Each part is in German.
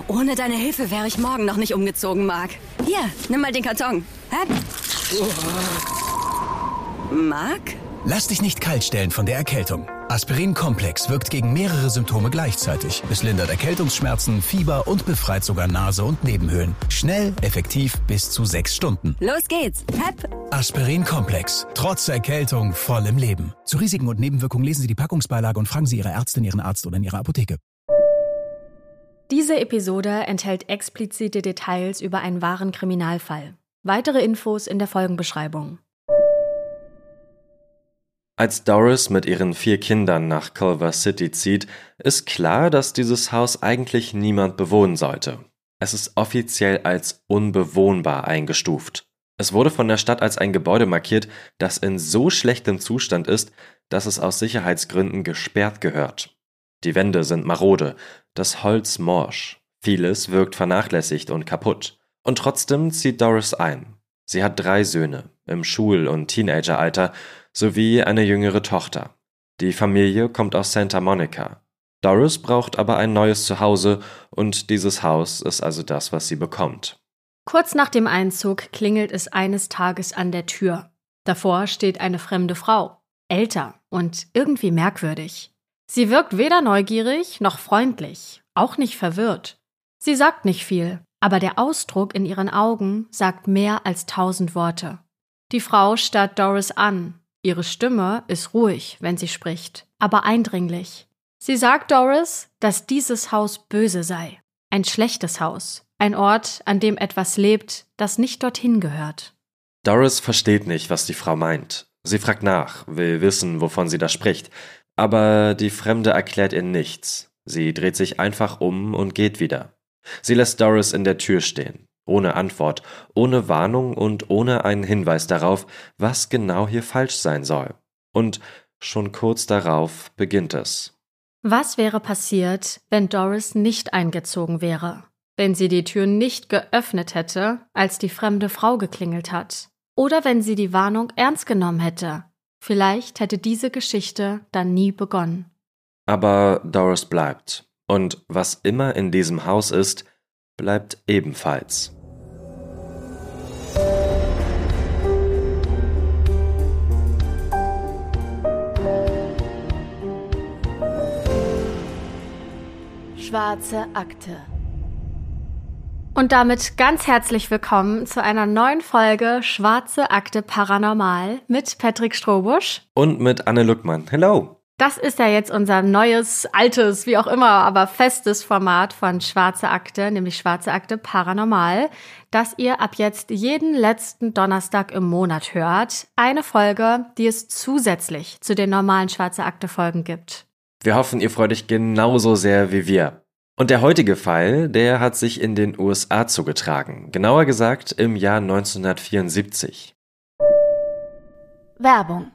Ohne deine Hilfe wäre ich morgen noch nicht umgezogen, Mark. Hier, nimm mal den Karton. Hä? Mark? Lass dich nicht kalt stellen von der Erkältung. Aspirin-Komplex wirkt gegen mehrere Symptome gleichzeitig. Es lindert Erkältungsschmerzen, Fieber und befreit sogar Nase und Nebenhöhlen. Schnell, effektiv, bis zu 6 Stunden. Los geht's. Hep. Aspirin-Komplex. Trotz Erkältung voll im Leben. Zu Risiken und Nebenwirkungen lesen Sie die Packungsbeilage und fragen Sie Ihre Ärztin, Ihren Arzt oder in Ihrer Apotheke. Diese Episode enthält explizite Details über einen wahren Kriminalfall. Weitere Infos in der Folgenbeschreibung. Als Doris mit ihren 4 Kindern nach Culver City zieht, ist klar, dass dieses Haus eigentlich niemand bewohnen sollte. Es ist offiziell als unbewohnbar eingestuft. Es wurde von der Stadt als ein Gebäude markiert, das in so schlechtem Zustand ist, dass es aus Sicherheitsgründen gesperrt gehört. Die Wände sind marode, das Holz morsch, vieles wirkt vernachlässigt und kaputt. Und trotzdem zieht Doris ein. Sie hat 3 Söhne im Schul- und Teenageralter sowie eine jüngere Tochter. Die Familie kommt aus Santa Monica. Doris braucht aber ein neues Zuhause und dieses Haus ist also das, was sie bekommt. Kurz nach dem Einzug klingelt es eines Tages an der Tür. Davor steht eine fremde Frau, älter und irgendwie merkwürdig. Sie wirkt weder neugierig noch freundlich, auch nicht verwirrt. Sie sagt nicht viel, aber der Ausdruck in ihren Augen sagt mehr als 1000 Worte. Die Frau starrt Doris an. Ihre Stimme ist ruhig, wenn sie spricht, aber eindringlich. Sie sagt Doris, dass dieses Haus böse sei. Ein schlechtes Haus. Ein Ort, an dem etwas lebt, das nicht dorthin gehört. Doris versteht nicht, was die Frau meint. Sie fragt nach, will wissen, wovon sie da spricht. Aber die Fremde erklärt ihr nichts. Sie dreht sich einfach um und geht wieder. Sie lässt Doris in der Tür stehen. Ohne Antwort, ohne Warnung und ohne einen Hinweis darauf, was genau hier falsch sein soll. Und schon kurz darauf beginnt es. Was wäre passiert, wenn Doris nicht eingezogen wäre? Wenn sie die Tür nicht geöffnet hätte, als die fremde Frau geklingelt hat? Oder wenn sie die Warnung ernst genommen hätte? Vielleicht hätte diese Geschichte dann nie begonnen. Aber Doris bleibt. Und was immer in diesem Haus ist, bleibt ebenfalls. Schwarze Akte. Und damit ganz herzlich willkommen zu einer neuen Folge Schwarze Akte Paranormal mit Patrick Strohbusch. Und mit Anne Luckmann. Hello! Das ist ja jetzt unser neues, altes, wie auch immer, aber festes Format von Schwarze Akte, nämlich Schwarze Akte Paranormal, das ihr ab jetzt jeden letzten Donnerstag im Monat hört. Eine Folge, die es zusätzlich zu den normalen Schwarze Akte Folgen gibt. Wir hoffen, ihr freut euch genauso sehr wie wir. Und der heutige Fall, der hat sich in den USA zugetragen. Genauer gesagt im Jahr 1974. Werbung.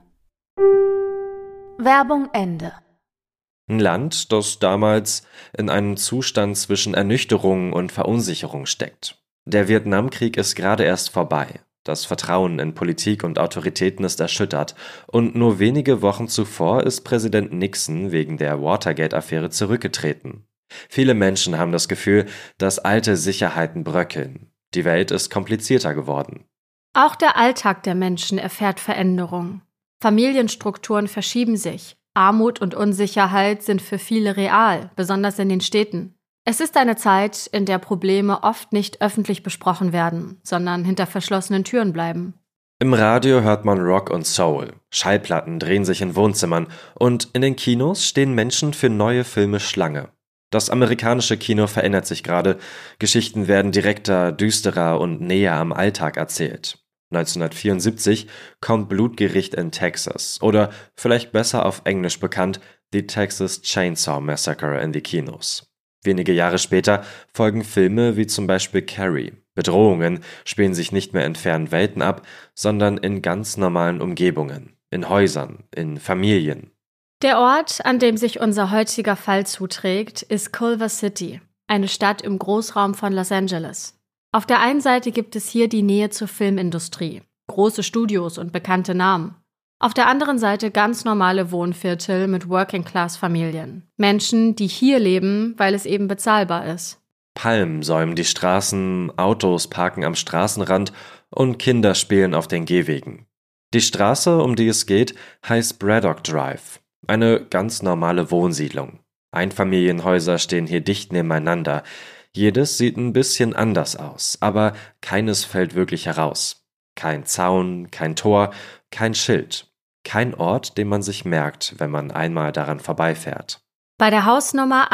Werbung Ende. Ein Land, das damals in einem Zustand zwischen Ernüchterung und Verunsicherung steckt. Der Vietnamkrieg ist gerade erst vorbei. Das Vertrauen in Politik und Autoritäten ist erschüttert. Und nur wenige Wochen zuvor ist Präsident Nixon wegen der Watergate-Affäre zurückgetreten. Viele Menschen haben das Gefühl, dass alte Sicherheiten bröckeln. Die Welt ist komplizierter geworden. Auch der Alltag der Menschen erfährt Veränderung. Familienstrukturen verschieben sich. Armut und Unsicherheit sind für viele real, besonders in den Städten. Es ist eine Zeit, in der Probleme oft nicht öffentlich besprochen werden, sondern hinter verschlossenen Türen bleiben. Im Radio hört man Rock und Soul. Schallplatten drehen sich in Wohnzimmern und in den Kinos stehen Menschen für neue Filme Schlange. Das amerikanische Kino verändert sich gerade. Geschichten werden direkter, düsterer und näher am Alltag erzählt. 1974 kommt Blutgericht in Texas oder vielleicht besser auf Englisch bekannt, The Texas Chainsaw Massacre in die Kinos. Wenige Jahre später folgen Filme wie zum Beispiel Carrie. Bedrohungen spielen sich nicht mehr in fernen Welten ab, sondern in ganz normalen Umgebungen, in Häusern, in Familien. Der Ort, an dem sich unser heutiger Fall zuträgt, ist Culver City, eine Stadt im Großraum von Los Angeles. Auf der einen Seite gibt es hier die Nähe zur Filmindustrie, große Studios und bekannte Namen. Auf der anderen Seite ganz normale Wohnviertel mit Working-Class-Familien. Menschen, die hier leben, weil es eben bezahlbar ist. Palmen säumen die Straßen, Autos parken am Straßenrand und Kinder spielen auf den Gehwegen. Die Straße, um die es geht, heißt Braddock Drive, eine ganz normale Wohnsiedlung. Einfamilienhäuser stehen hier dicht nebeneinander. Jedes sieht ein bisschen anders aus, aber keines fällt wirklich heraus. Kein Zaun, kein Tor, kein Schild. Kein Ort, den man sich merkt, wenn man einmal daran vorbeifährt. Bei der Hausnummer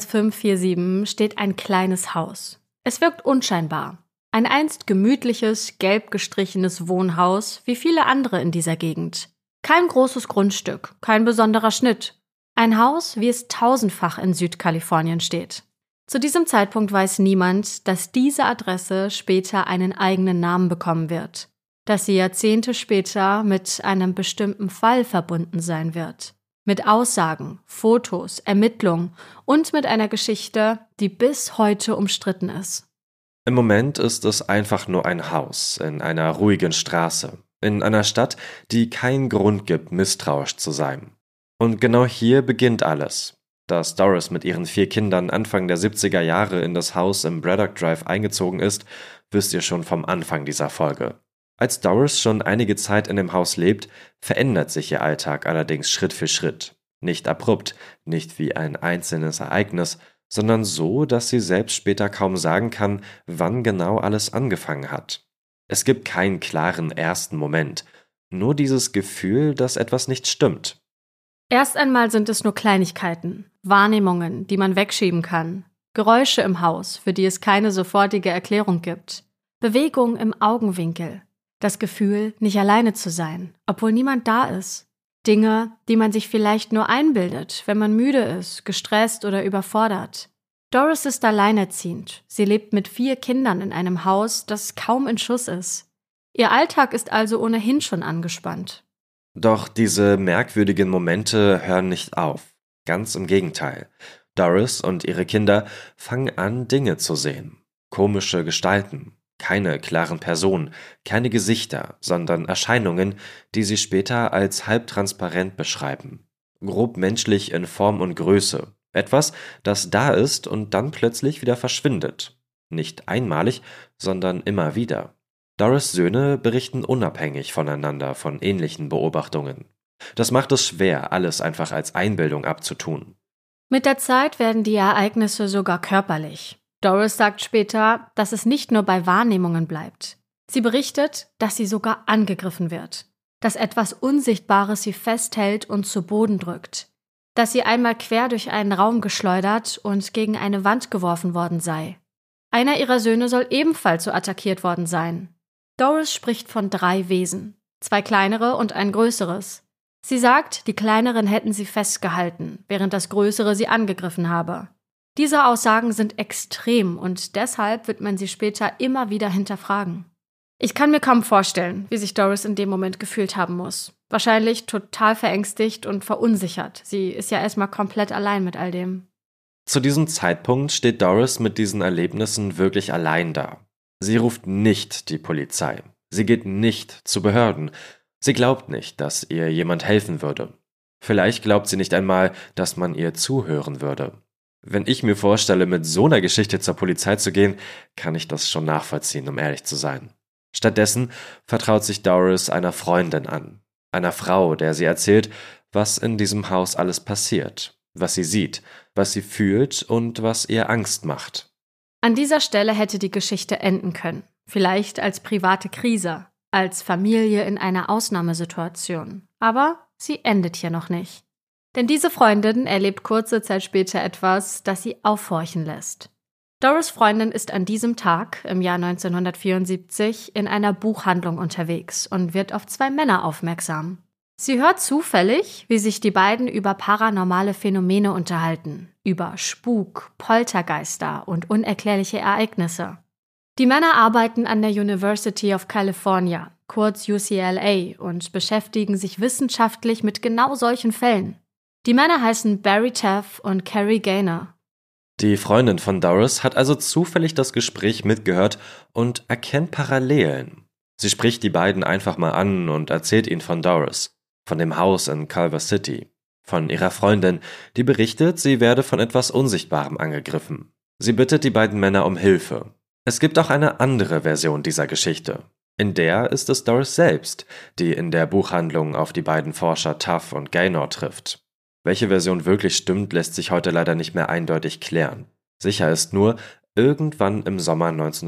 11547 steht ein kleines Haus. Es wirkt unscheinbar. Ein einst gemütliches, gelb gestrichenes Wohnhaus, wie viele andere in dieser Gegend. Kein großes Grundstück, kein besonderer Schnitt. Ein Haus, wie es tausendfach in Südkalifornien steht. Zu diesem Zeitpunkt weiß niemand, dass diese Adresse später einen eigenen Namen bekommen wird. Dass sie Jahrzehnte später mit einem bestimmten Fall verbunden sein wird. Mit Aussagen, Fotos, Ermittlungen und mit einer Geschichte, die bis heute umstritten ist. Im Moment ist es einfach nur ein Haus in einer ruhigen Straße, in einer Stadt, die keinen Grund gibt, misstrauisch zu sein. Und genau hier beginnt alles. Dass Doris mit ihren 4 Kindern Anfang der 70er Jahre in das Haus im Braddock Drive eingezogen ist, wisst ihr schon vom Anfang dieser Folge. Als Doris schon einige Zeit in dem Haus lebt, verändert sich ihr Alltag allerdings Schritt für Schritt. Nicht abrupt, nicht wie ein einzelnes Ereignis, sondern so, dass sie selbst später kaum sagen kann, wann genau alles angefangen hat. Es gibt keinen klaren ersten Moment, nur dieses Gefühl, dass etwas nicht stimmt. Erst einmal sind es nur Kleinigkeiten, Wahrnehmungen, die man wegschieben kann, Geräusche im Haus, für die es keine sofortige Erklärung gibt, Bewegung im Augenwinkel, das Gefühl, nicht alleine zu sein, obwohl niemand da ist. Dinge, die man sich vielleicht nur einbildet, wenn man müde ist, gestresst oder überfordert. Doris ist alleinerziehend. Sie lebt mit 4 Kindern in einem Haus, das kaum in Schuss ist. Ihr Alltag ist also ohnehin schon angespannt. Doch diese merkwürdigen Momente hören nicht auf. Ganz im Gegenteil. Doris und ihre Kinder fangen an, Dinge zu sehen. Komische Gestalten. Keine klaren Personen, keine Gesichter, sondern Erscheinungen, die sie später als halbtransparent beschreiben. Grob menschlich in Form und Größe. Etwas, das da ist und dann plötzlich wieder verschwindet. Nicht einmalig, sondern immer wieder. Doris' Söhne berichten unabhängig voneinander von ähnlichen Beobachtungen. Das macht es schwer, alles einfach als Einbildung abzutun. Mit der Zeit werden die Ereignisse sogar körperlich. Doris sagt später, dass es nicht nur bei Wahrnehmungen bleibt. Sie berichtet, dass sie sogar angegriffen wird. Dass etwas Unsichtbares sie festhält und zu Boden drückt. Dass sie einmal quer durch einen Raum geschleudert und gegen eine Wand geworfen worden sei. Einer ihrer Söhne soll ebenfalls so attackiert worden sein. Doris spricht von 3 Wesen, 2 kleinere und ein größeres. Sie sagt, die kleineren hätten sie festgehalten, während das größere sie angegriffen habe. Diese Aussagen sind extrem und deshalb wird man sie später immer wieder hinterfragen. Ich kann mir kaum vorstellen, wie sich Doris in dem Moment gefühlt haben muss. Wahrscheinlich total verängstigt und verunsichert. Sie ist ja erstmal komplett allein mit all dem. Zu diesem Zeitpunkt steht Doris mit diesen Erlebnissen wirklich allein da. Sie ruft nicht die Polizei. Sie geht nicht zu Behörden. Sie glaubt nicht, dass ihr jemand helfen würde. Vielleicht glaubt sie nicht einmal, dass man ihr zuhören würde. Wenn ich mir vorstelle, mit so einer Geschichte zur Polizei zu gehen, kann ich das schon nachvollziehen, um ehrlich zu sein. Stattdessen vertraut sich Doris einer Freundin an. Einer Frau, der sie erzählt, was in diesem Haus alles passiert, was sie sieht, was sie fühlt und was ihr Angst macht. An dieser Stelle hätte die Geschichte enden können. Vielleicht als private Krise, als Familie in einer Ausnahmesituation. Aber sie endet hier noch nicht. Denn diese Freundin erlebt kurze Zeit später etwas, das sie aufhorchen lässt. Doris' Freundin ist an diesem Tag, im Jahr 1974, in einer Buchhandlung unterwegs und wird auf 2 Männer aufmerksam. Sie hört zufällig, wie sich die beiden über paranormale Phänomene unterhalten, über Spuk, Poltergeister und unerklärliche Ereignisse. Die Männer arbeiten an der University of California, kurz UCLA, und beschäftigen sich wissenschaftlich mit genau solchen Fällen. Die Männer heißen Barry Taff und Carrie Gaynor. Die Freundin von Doris hat also zufällig das Gespräch mitgehört und erkennt Parallelen. Sie spricht die beiden einfach mal an und erzählt ihnen von Doris, von dem Haus in Culver City, von ihrer Freundin, die berichtet, sie werde von etwas Unsichtbarem angegriffen. Sie bittet die beiden Männer um Hilfe. Es gibt auch eine andere Version dieser Geschichte. In der ist es Doris selbst, die in der Buchhandlung auf die beiden Forscher Tuff und Gaynor trifft. Welche Version wirklich stimmt, lässt sich heute leider nicht mehr eindeutig klären. Sicher ist nur, irgendwann im Sommer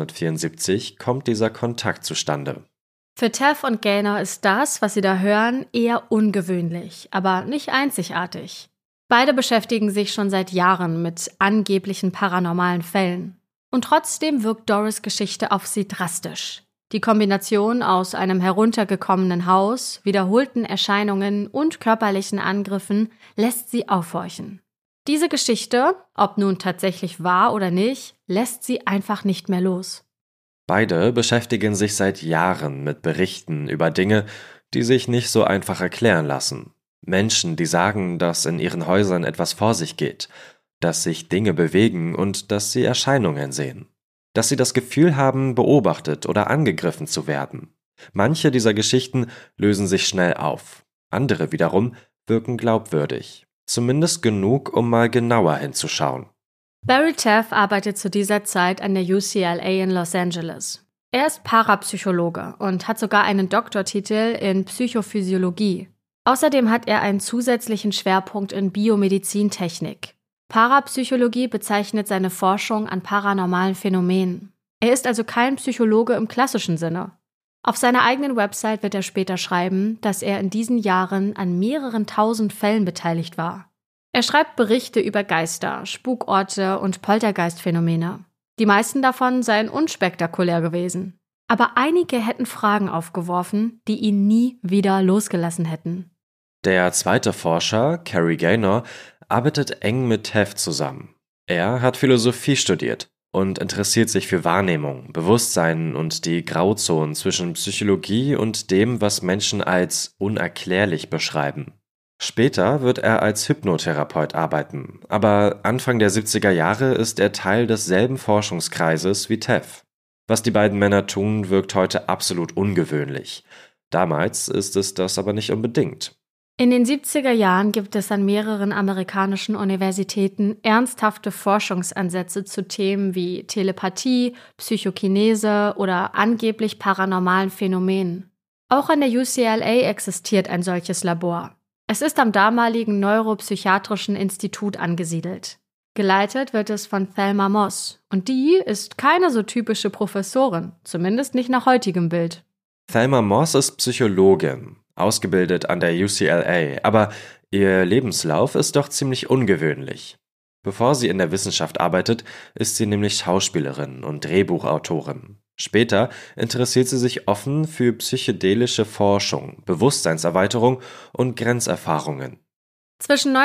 1974 kommt dieser Kontakt zustande. Für Tuff und Gaynor ist das, was sie da hören, eher ungewöhnlich, aber nicht einzigartig. Beide beschäftigen sich schon seit Jahren mit angeblichen paranormalen Fällen. Und trotzdem wirkt Doris' Geschichte auf sie drastisch. Die Kombination aus einem heruntergekommenen Haus, wiederholten Erscheinungen und körperlichen Angriffen lässt sie aufhorchen. Diese Geschichte, ob nun tatsächlich wahr oder nicht, lässt sie einfach nicht mehr los. Beide beschäftigen sich seit Jahren mit Berichten über Dinge, die sich nicht so einfach erklären lassen. Menschen, die sagen, dass in ihren Häusern etwas vor sich geht, dass sich Dinge bewegen und dass sie Erscheinungen sehen. Dass sie das Gefühl haben, beobachtet oder angegriffen zu werden. Manche dieser Geschichten lösen sich schnell auf. Andere wiederum wirken glaubwürdig. Zumindest genug, um mal genauer hinzuschauen. Barry Tuff arbeitet zu dieser Zeit an der UCLA in Los Angeles. Er ist Parapsychologe und hat sogar einen Doktortitel in Psychophysiologie. Außerdem hat er einen zusätzlichen Schwerpunkt in Biomedizintechnik. Parapsychologie bezeichnet seine Forschung an paranormalen Phänomenen. Er ist also kein Psychologe im klassischen Sinne. Auf seiner eigenen Website wird er später schreiben, dass er in diesen Jahren an mehreren tausend Fällen beteiligt war. Er schreibt Berichte über Geister, Spukorte und Poltergeistphänomene. Die meisten davon seien unspektakulär gewesen. Aber einige hätten Fragen aufgeworfen, die ihn nie wieder losgelassen hätten. Der zweite Forscher, Cary Gaynor, arbeitet eng mit Tuff zusammen. Er hat Philosophie studiert und interessiert sich für Wahrnehmung, Bewusstsein und die Grauzonen zwischen Psychologie und dem, was Menschen als unerklärlich beschreiben. Später wird er als Hypnotherapeut arbeiten, aber Anfang der 70er Jahre ist er Teil desselben Forschungskreises wie Tuff. Was die beiden Männer tun, wirkt heute absolut ungewöhnlich. Damals ist es das aber nicht unbedingt. In den 70er Jahren gibt es an mehreren amerikanischen Universitäten ernsthafte Forschungsansätze zu Themen wie Telepathie, Psychokinese oder angeblich paranormalen Phänomenen. Auch an der UCLA existiert ein solches Labor. Es ist am damaligen Neuropsychiatrischen Institut angesiedelt. Geleitet wird es von Thelma Moss und die ist keine so typische Professorin, zumindest nicht nach heutigem Bild. Thelma Moss ist Psychologin, ausgebildet an der UCLA, aber ihr Lebenslauf ist doch ziemlich ungewöhnlich. Bevor sie in der Wissenschaft arbeitet, ist sie nämlich Schauspielerin und Drehbuchautorin. Später interessiert sie sich offen für psychedelische Forschung, Bewusstseinserweiterung und Grenzerfahrungen. Zwischen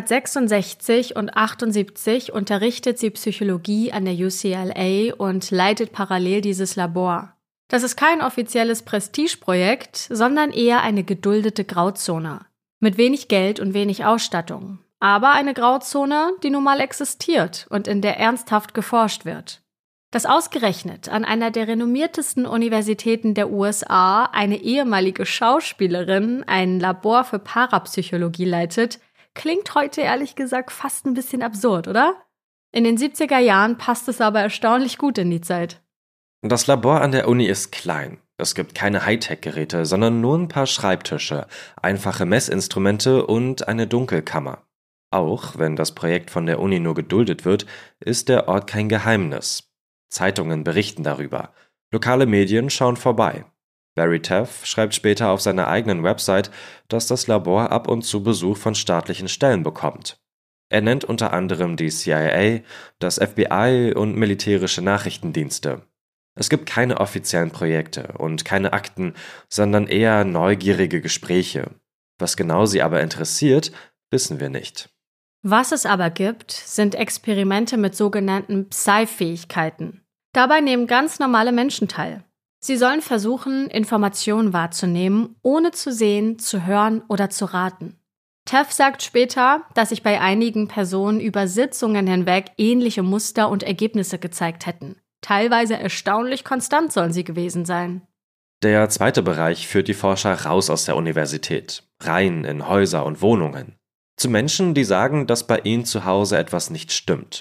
1966 und 1978 unterrichtet sie Psychologie an der UCLA und leitet parallel dieses Labor. Das ist kein offizielles Prestigeprojekt, sondern eher eine geduldete Grauzone. Mit wenig Geld und wenig Ausstattung. Aber eine Grauzone, die nun mal existiert und in der ernsthaft geforscht wird. Dass ausgerechnet an einer der renommiertesten Universitäten der USA eine ehemalige Schauspielerin ein Labor für Parapsychologie leitet, klingt heute ehrlich gesagt fast ein bisschen absurd, oder? In den 70er Jahren passt es aber erstaunlich gut in die Zeit. Das Labor an der Uni ist klein. Es gibt keine Hightech-Geräte, sondern nur ein paar Schreibtische, einfache Messinstrumente und eine Dunkelkammer. Auch wenn das Projekt von der Uni nur geduldet wird, ist der Ort kein Geheimnis. Zeitungen berichten darüber. Lokale Medien schauen vorbei. Barry Tuff schreibt später auf seiner eigenen Website, dass das Labor ab und zu Besuch von staatlichen Stellen bekommt. Er nennt unter anderem die CIA, das FBI und militärische Nachrichtendienste. Es gibt keine offiziellen Projekte und keine Akten, sondern eher neugierige Gespräche. Was genau sie aber interessiert, wissen wir nicht. Was es aber gibt, sind Experimente mit sogenannten Psi-Fähigkeiten. Dabei nehmen ganz normale Menschen teil. Sie sollen versuchen, Informationen wahrzunehmen, ohne zu sehen, zu hören oder zu raten. Tuff sagt später, dass sich bei einigen Personen über Sitzungen hinweg ähnliche Muster und Ergebnisse gezeigt hätten. Teilweise erstaunlich konstant sollen sie gewesen sein. Der zweite Bereich führt die Forscher raus aus der Universität, rein in Häuser und Wohnungen. Zu Menschen, die sagen, dass bei ihnen zu Hause etwas nicht stimmt.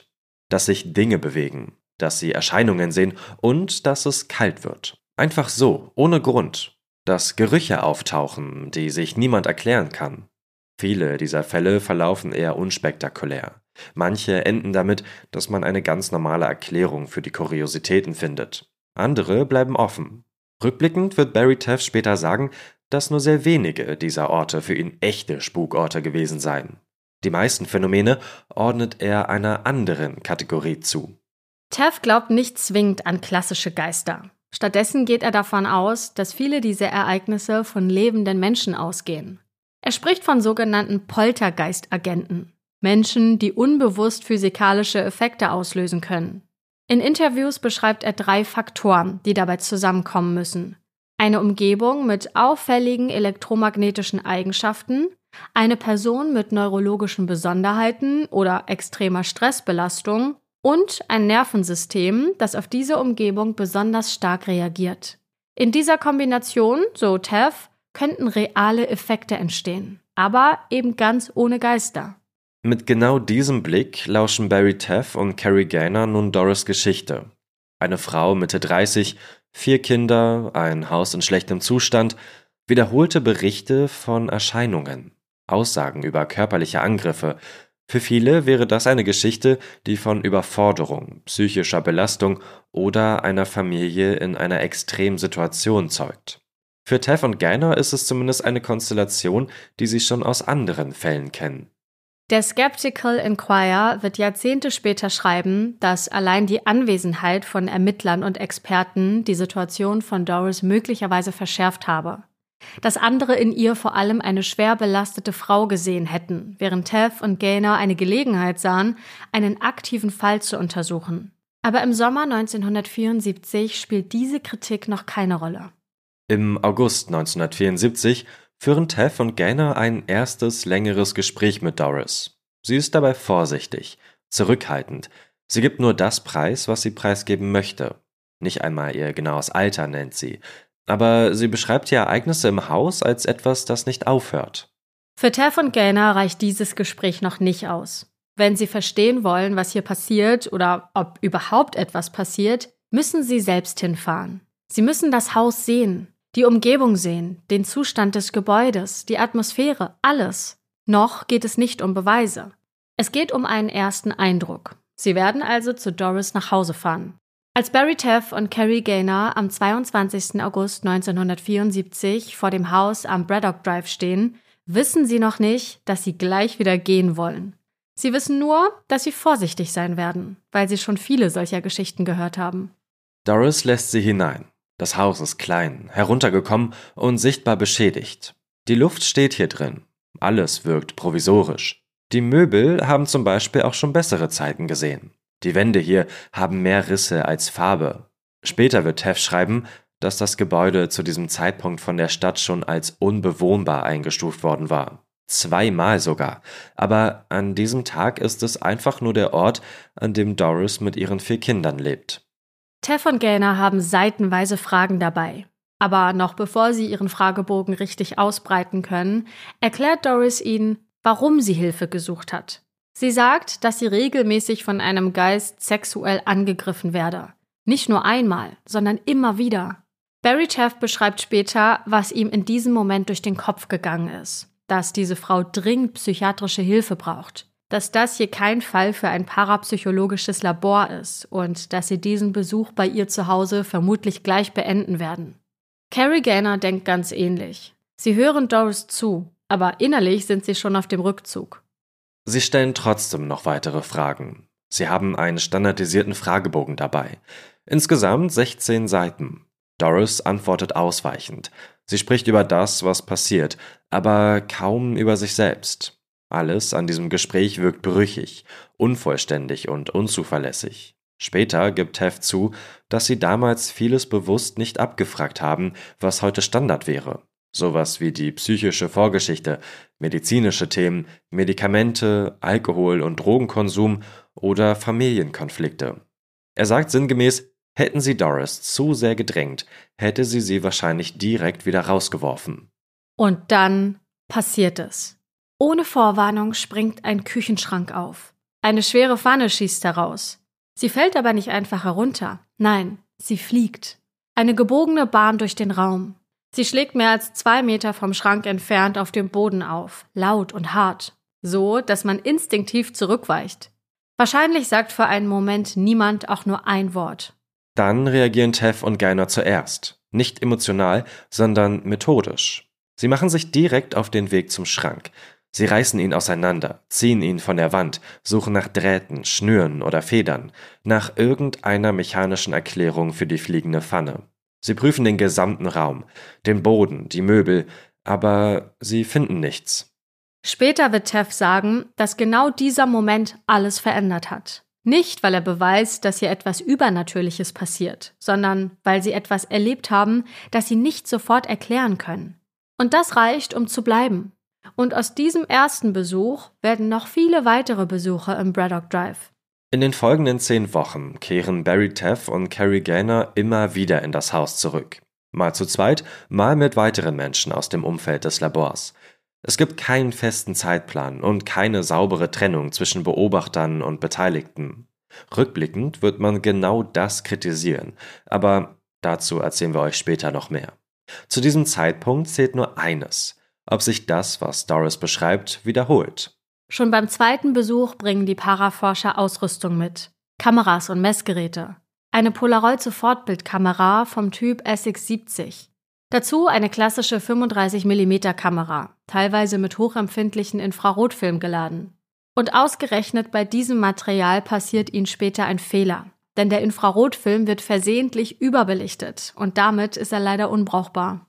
dass sich Dinge bewegen, dass sie Erscheinungen sehen und dass es kalt wird. Einfach so, ohne Grund. Dass Gerüche auftauchen, die sich niemand erklären kann. Viele dieser Fälle verlaufen eher unspektakulär. Manche enden damit, dass man eine ganz normale Erklärung für die Kuriositäten findet. Andere bleiben offen. Rückblickend wird Barry Taff später sagen, dass nur sehr wenige dieser Orte für ihn echte Spukorte gewesen seien. Die meisten Phänomene ordnet er einer anderen Kategorie zu. Taff glaubt nicht zwingend an klassische Geister. Stattdessen geht er davon aus, dass viele dieser Ereignisse von lebenden Menschen ausgehen. Er spricht von sogenannten Poltergeist-Agenten, Menschen, die unbewusst physikalische Effekte auslösen können. In Interviews beschreibt er 3 Faktoren, die dabei zusammenkommen müssen. Eine Umgebung mit auffälligen elektromagnetischen Eigenschaften, eine Person mit neurologischen Besonderheiten oder extremer Stressbelastung und ein Nervensystem, das auf diese Umgebung besonders stark reagiert. In dieser Kombination, so Taff, könnten reale Effekte entstehen, aber eben ganz ohne Geister. Mit genau diesem Blick lauschen Barry Taff und Carrie Gaynor nun Doris' Geschichte. Eine Frau Mitte 30, 4 Kinder, ein Haus in schlechtem Zustand, wiederholte Berichte von Erscheinungen, Aussagen über körperliche Angriffe. Für viele wäre das eine Geschichte, die von Überforderung, psychischer Belastung oder einer Familie in einer Extremsituation zeugt. Für Taff und Gaynor ist es zumindest eine Konstellation, die sie schon aus anderen Fällen kennen. Der Skeptical Inquirer wird Jahrzehnte später schreiben, dass allein die Anwesenheit von Ermittlern und Experten die Situation von Doris möglicherweise verschärft habe. Dass andere in ihr vor allem eine schwer belastete Frau gesehen hätten, während Taff und Gaynor eine Gelegenheit sahen, einen aktiven Fall zu untersuchen. Aber im Sommer 1974 spielt diese Kritik noch keine Rolle. Im August 1974 führen Taff und Gaynor ein erstes längeres Gespräch mit Doris. Sie ist dabei vorsichtig, zurückhaltend. Sie gibt nur das preis, was sie preisgeben möchte. Nicht einmal ihr genaues Alter nennt sie. Aber sie beschreibt die Ereignisse im Haus als etwas, das nicht aufhört. Für Taff und Gaynor reicht dieses Gespräch noch nicht aus. Wenn sie verstehen wollen, was hier passiert oder ob überhaupt etwas passiert, müssen sie selbst hinfahren. Sie müssen das Haus sehen, die Umgebung sehen, den Zustand des Gebäudes, die Atmosphäre, alles. Noch geht es nicht um Beweise. Es geht um einen ersten Eindruck. Sie werden also zu Doris nach Hause fahren. Als Barry Taff und Carrie Gaynor am 22. August 1974 vor dem Haus am Braddock Drive stehen, wissen sie noch nicht, dass sie gleich wieder gehen wollen. Sie wissen nur, dass sie vorsichtig sein werden, weil sie schon viele solcher Geschichten gehört haben. Doris lässt sie hinein. Das Haus ist klein, heruntergekommen und sichtbar beschädigt. Die Luft steht hier drin. Alles wirkt provisorisch. Die Möbel haben zum Beispiel auch schon bessere Zeiten gesehen. Die Wände hier haben mehr Risse als Farbe. Später wird Taff schreiben, dass das Gebäude zu diesem Zeitpunkt von der Stadt schon als unbewohnbar eingestuft worden war. 2-mal sogar. Aber an diesem Tag ist es einfach nur der Ort, an dem Doris mit ihren 4 Kindern lebt. Taff und Gaynor haben seitenweise Fragen dabei. Aber noch bevor sie ihren Fragebogen richtig ausbreiten können, erklärt Doris ihnen, warum sie Hilfe gesucht hat. Sie sagt, dass sie regelmäßig von einem Geist sexuell angegriffen werde. Nicht nur einmal, sondern immer wieder. Barry Taff beschreibt später, was ihm in diesem Moment durch den Kopf gegangen ist. Dass diese Frau dringend psychiatrische Hilfe braucht. Dass das hier kein Fall für ein parapsychologisches Labor ist und dass sie diesen Besuch bei ihr zu Hause vermutlich gleich beenden werden. Carrie Gaynor denkt ganz ähnlich. Sie hören Doris zu, aber innerlich sind sie schon auf dem Rückzug. Sie stellen trotzdem noch weitere Fragen. Sie haben einen standardisierten Fragebogen dabei. Insgesamt 16 Seiten. Doris antwortet ausweichend. Sie spricht über das, was passiert, aber kaum über sich selbst. Alles an diesem Gespräch wirkt brüchig, unvollständig und unzuverlässig. Später gibt Taff zu, dass sie damals vieles bewusst nicht abgefragt haben, was heute Standard wäre. Sowas wie die psychische Vorgeschichte, medizinische Themen, Medikamente, Alkohol- und Drogenkonsum oder Familienkonflikte. Er sagt sinngemäß, hätten sie Doris zu sehr gedrängt, hätte sie wahrscheinlich direkt wieder rausgeworfen. Und dann passiert es. Ohne Vorwarnung springt ein Küchenschrank auf. Eine schwere Pfanne schießt heraus. Sie fällt aber nicht einfach herunter. Nein, sie fliegt. Eine gebogene Bahn durch den Raum. Sie schlägt mehr als 2 Meter vom Schrank entfernt auf dem Boden auf, laut und hart. So, dass man instinktiv zurückweicht. Wahrscheinlich sagt für einen Moment niemand auch nur ein Wort. Dann reagieren Tev und Geiner zuerst. Nicht emotional, sondern methodisch. Sie machen sich direkt auf den Weg zum Schrank. Sie reißen ihn auseinander, ziehen ihn von der Wand, suchen nach Drähten, Schnüren oder Federn, nach irgendeiner mechanischen Erklärung für die fliegende Pfanne. Sie prüfen den gesamten Raum, den Boden, die Möbel, aber sie finden nichts. Später wird Tev sagen, dass genau dieser Moment alles verändert hat. Nicht, weil er beweist, dass hier etwas Übernatürliches passiert, sondern weil sie etwas erlebt haben, das sie nicht sofort erklären können. Und das reicht, um zu bleiben. Und aus diesem ersten Besuch werden noch viele weitere Besuche im Braddock Drive. In den folgenden 10 Wochen kehren Barry Tev und Carrie Gaynor immer wieder in das Haus zurück. Mal zu zweit, mal mit weiteren Menschen aus dem Umfeld des Labors. Es gibt keinen festen Zeitplan und keine saubere Trennung zwischen Beobachtern und Beteiligten. Rückblickend wird man genau das kritisieren, aber dazu erzählen wir euch später noch mehr. Zu diesem Zeitpunkt zählt nur eines: ob sich das, was Doris beschreibt, wiederholt. Schon beim zweiten Besuch bringen die Paraforscher Ausrüstung mit. Kameras und Messgeräte. Eine Polaroid-Sofortbildkamera vom Typ SX70. Dazu eine klassische 35mm Kamera, teilweise mit hochempfindlichen Infrarotfilm geladen. Und ausgerechnet bei diesem Material passiert ihnen später ein Fehler. Denn der Infrarotfilm wird versehentlich überbelichtet und damit ist er leider unbrauchbar.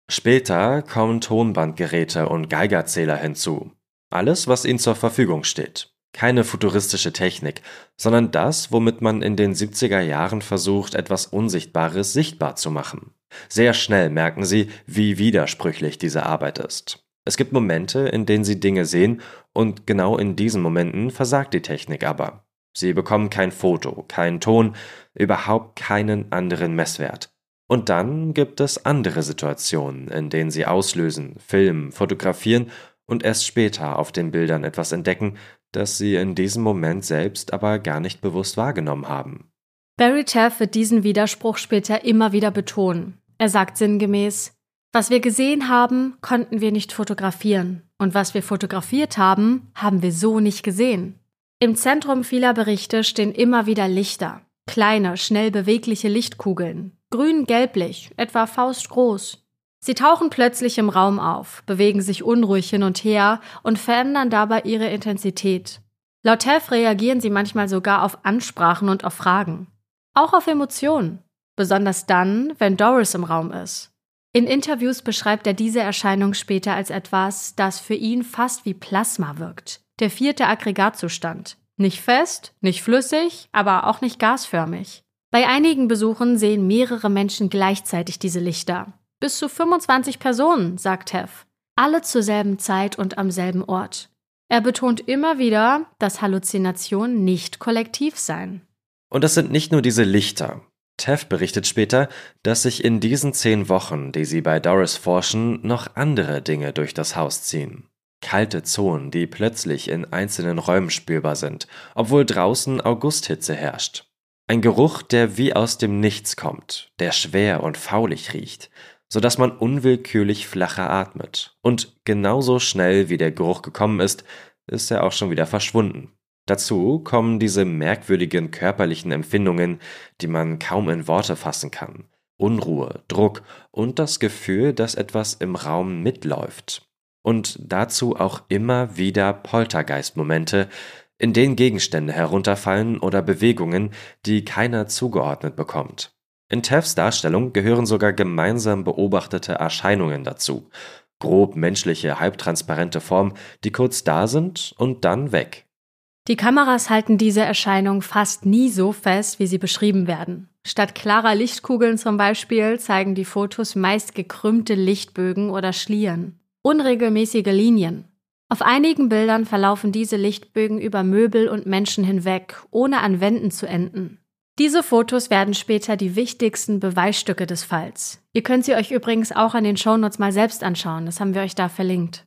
Später kommen Tonbandgeräte und Geigerzähler hinzu. Alles, was ihnen zur Verfügung steht. Keine futuristische Technik, sondern das, womit man in den 70er Jahren versucht, etwas Unsichtbares sichtbar zu machen. Sehr schnell merken sie, wie widersprüchlich diese Arbeit ist. Es gibt Momente, in denen sie Dinge sehen und genau in diesen Momenten versagt die Technik aber. Sie bekommen kein Foto, keinen Ton, überhaupt keinen anderen Messwert. Und dann gibt es andere Situationen, in denen sie auslösen, filmen, fotografieren und erst später auf den Bildern etwas entdecken, das sie in diesem Moment selbst aber gar nicht bewusst wahrgenommen haben. Barry Tev wird diesen Widerspruch später immer wieder betonen. Er sagt sinngemäß: Was wir gesehen haben, konnten wir nicht fotografieren. Und was wir fotografiert haben, haben wir so nicht gesehen. Im Zentrum vieler Berichte stehen immer wieder Lichter. Kleine, schnell bewegliche Lichtkugeln. Grün-gelblich, etwa faustgroß. Sie tauchen plötzlich im Raum auf, bewegen sich unruhig hin und her und verändern dabei ihre Intensität. Laut Tev reagieren sie manchmal sogar auf Ansprachen und auf Fragen. Auch auf Emotionen. Besonders dann, wenn Doris im Raum ist. In Interviews beschreibt er diese Erscheinung später als etwas, das für ihn fast wie Plasma wirkt. Der 4. Aggregatzustand. Nicht fest, nicht flüssig, aber auch nicht gasförmig. Bei einigen Besuchen sehen mehrere Menschen gleichzeitig diese Lichter. Bis zu 25 Personen, sagt Tev. Alle zur selben Zeit und am selben Ort. Er betont immer wieder, dass Halluzinationen nicht kollektiv seien. Und es sind nicht nur diese Lichter. Tev berichtet später, dass sich in diesen 10 Wochen, die sie bei Doris forschen, noch andere Dinge durch das Haus ziehen. Kalte Zonen, die plötzlich in einzelnen Räumen spürbar sind, obwohl draußen Augusthitze herrscht. Ein Geruch, der wie aus dem Nichts kommt, der schwer und faulig riecht, sodass man unwillkürlich flacher atmet. Und genauso schnell wie der Geruch gekommen ist er auch schon wieder verschwunden. Dazu kommen diese merkwürdigen körperlichen Empfindungen, die man kaum in Worte fassen kann. Unruhe, Druck und das Gefühl, dass etwas im Raum mitläuft. Und dazu auch immer wieder Poltergeist-Momente, in denen Gegenstände herunterfallen oder Bewegungen, die keiner zugeordnet bekommt. In Tevs Darstellung gehören sogar gemeinsam beobachtete Erscheinungen dazu. Grob menschliche, halbtransparente Formen, die kurz da sind und dann weg. Die Kameras halten diese Erscheinung fast nie so fest, wie sie beschrieben werden. Statt klarer Lichtkugeln zum Beispiel zeigen die Fotos meist gekrümmte Lichtbögen oder Schlieren. Unregelmäßige Linien. Auf einigen Bildern verlaufen diese Lichtbögen über Möbel und Menschen hinweg, ohne an Wänden zu enden. Diese Fotos werden später die wichtigsten Beweisstücke des Falls. Ihr könnt sie euch übrigens auch in den Shownotes mal selbst anschauen, das haben wir euch da verlinkt.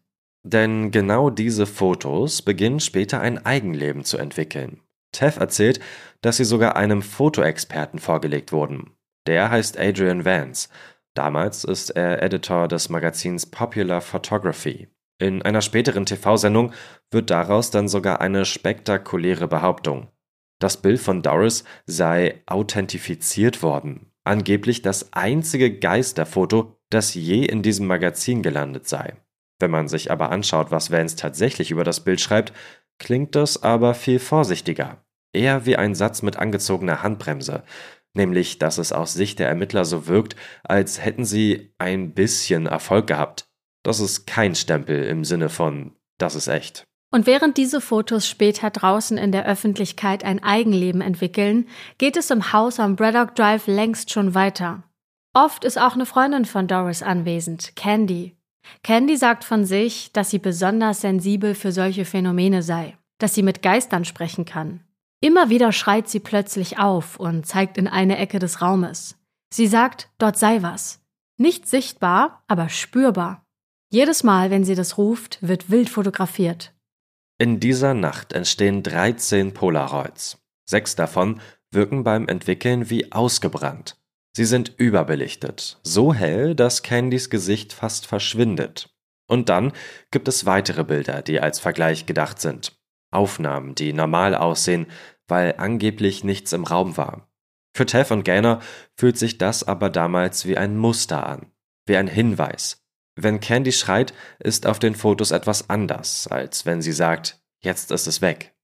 Denn genau diese Fotos beginnen später ein Eigenleben zu entwickeln. Tev erzählt, dass sie sogar einem Fotoexperten vorgelegt wurden. Der heißt Adrian Vance. Damals ist er Editor des Magazins Popular Photography. In einer späteren TV-Sendung wird daraus dann sogar eine spektakuläre Behauptung. Das Bild von Doris sei authentifiziert worden. Angeblich das einzige Geisterfoto, das je in diesem Magazin gelandet sei. Wenn man sich aber anschaut, was Vance tatsächlich über das Bild schreibt, klingt das aber viel vorsichtiger. Eher wie ein Satz mit angezogener Handbremse. Nämlich, dass es aus Sicht der Ermittler so wirkt, als hätten sie ein bisschen Erfolg gehabt. Das ist kein Stempel im Sinne von, das ist echt. Und während diese Fotos später draußen in der Öffentlichkeit ein Eigenleben entwickeln, geht es im Haus am Braddock Drive längst schon weiter. Oft ist auch eine Freundin von Doris anwesend, Candy. Candy sagt von sich, dass sie besonders sensibel für solche Phänomene sei, dass sie mit Geistern sprechen kann. Immer wieder schreit sie plötzlich auf und zeigt in eine Ecke des Raumes. Sie sagt, dort sei was. Nicht sichtbar, aber spürbar. Jedes Mal, wenn sie das ruft, wird wild fotografiert. In dieser Nacht entstehen 13 Polaroids. 6 davon wirken beim Entwickeln wie ausgebrannt. Sie sind überbelichtet, so hell, dass Candys Gesicht fast verschwindet. Und dann gibt es weitere Bilder, die als Vergleich gedacht sind. Aufnahmen, die normal aussehen, weil angeblich nichts im Raum war. Für Tev und Gaynor fühlt sich das aber damals wie ein Muster an, wie ein Hinweis. Wenn Candy schreit, ist auf den Fotos etwas anders, als wenn sie sagt, jetzt ist es weg.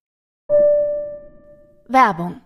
Werbung.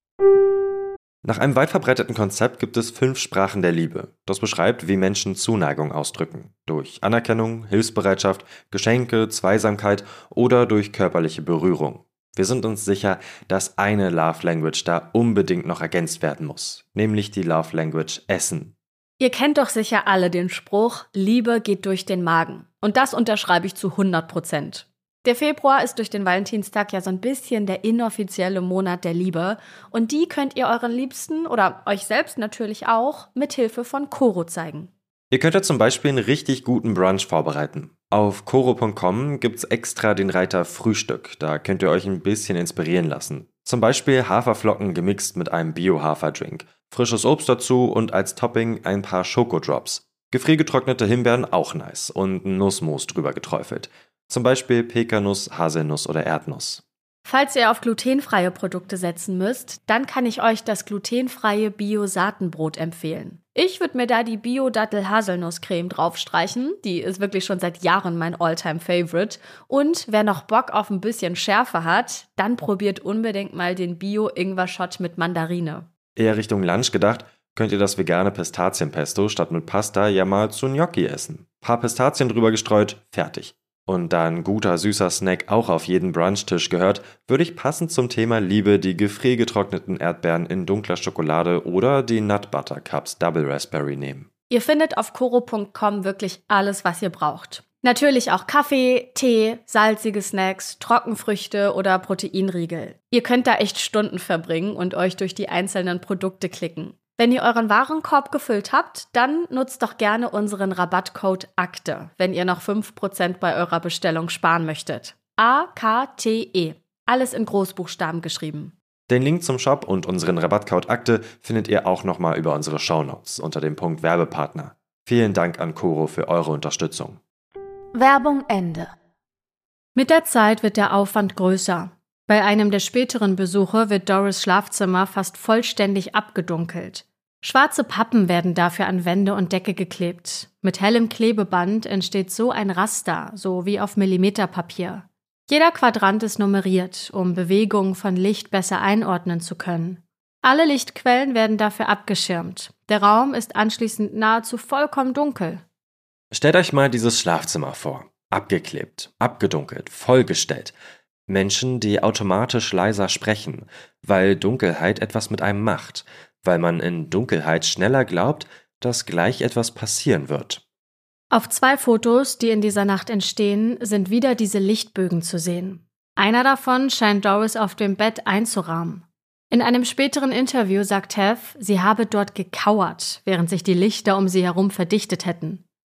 Nach einem weit verbreiteten Konzept gibt es 5 Sprachen der Liebe. Das beschreibt, wie Menschen Zuneigung ausdrücken. Durch Anerkennung, Hilfsbereitschaft, Geschenke, Zweisamkeit oder durch körperliche Berührung. Wir sind uns sicher, dass eine Love Language da unbedingt noch ergänzt werden muss. Nämlich die Love Language Essen. Ihr kennt doch sicher alle den Spruch, Liebe geht durch den Magen. Und das unterschreibe ich zu 100%. Der Februar ist durch den Valentinstag ja so ein bisschen der inoffizielle Monat der Liebe. Und die könnt ihr euren Liebsten oder euch selbst natürlich auch mit Hilfe von Koro zeigen. Ihr könnt ja zum Beispiel einen richtig guten Brunch vorbereiten. Auf koro.com gibt's extra den Reiter Frühstück. Da könnt ihr euch ein bisschen inspirieren lassen. Zum Beispiel Haferflocken gemixt mit einem Bio-Haferdrink. Frisches Obst dazu und als Topping ein paar Schokodrops. Gefriergetrocknete Himbeeren auch nice und ein Nussmus drüber geträufelt. Zum Beispiel Pekanuss, Haselnuss oder Erdnuss. Falls ihr auf glutenfreie Produkte setzen müsst, dann kann ich euch das glutenfreie Bio-Saatenbrot empfehlen. Ich würde mir da die Bio-Dattel-Haselnuss-Creme draufstreichen. Die ist wirklich schon seit Jahren mein All-Time-Favorite. Und wer noch Bock auf ein bisschen Schärfe hat, dann probiert unbedingt mal den Bio-Ingwer-Shot mit Mandarine. Eher Richtung Lunch gedacht, könnt ihr das vegane Pistazienpesto statt mit Pasta ja mal zu Gnocchi essen. Paar Pistazien drüber gestreut, fertig. Und da ein guter süßer Snack auch auf jeden Brunchtisch gehört, würde ich passend zum Thema Liebe die gefriergetrockneten Erdbeeren in dunkler Schokolade oder die Nut Butter Cups Double Raspberry nehmen. Ihr findet auf koro.com wirklich alles, was ihr braucht. Natürlich auch Kaffee, Tee, salzige Snacks, Trockenfrüchte oder Proteinriegel. Ihr könnt da echt Stunden verbringen und euch durch die einzelnen Produkte klicken. Wenn ihr euren Warenkorb gefüllt habt, dann nutzt doch gerne unseren Rabattcode AKTE, wenn ihr noch 5% bei eurer Bestellung sparen möchtet. AKTE. Alles in Großbuchstaben geschrieben. Den Link zum Shop und unseren Rabattcode AKTE findet ihr auch nochmal über unsere Shownotes unter dem Punkt Werbepartner. Vielen Dank an Koro für eure Unterstützung. Werbung Ende. Mit der Zeit wird der Aufwand größer. Bei einem der späteren Besuche wird Doris' Schlafzimmer fast vollständig abgedunkelt. Schwarze Pappen werden dafür an Wände und Decke geklebt. Mit hellem Klebeband entsteht so ein Raster, so wie auf Millimeterpapier. Jeder Quadrant ist nummeriert, um Bewegungen von Licht besser einordnen zu können. Alle Lichtquellen werden dafür abgeschirmt. Der Raum ist anschließend nahezu vollkommen dunkel. Stellt euch mal dieses Schlafzimmer vor. Abgeklebt, abgedunkelt, vollgestellt. Menschen, die automatisch leiser sprechen, weil Dunkelheit etwas mit einem macht, weil man in Dunkelheit schneller glaubt, dass gleich etwas passieren wird. Auf 2 Fotos, die in dieser Nacht entstehen, sind wieder diese Lichtbögen zu sehen. Einer davon scheint Doris auf dem Bett einzurahmen. In einem späteren Interview sagt Tev, sie habe dort gekauert, während sich die Lichter um sie herum verdichtet hätten.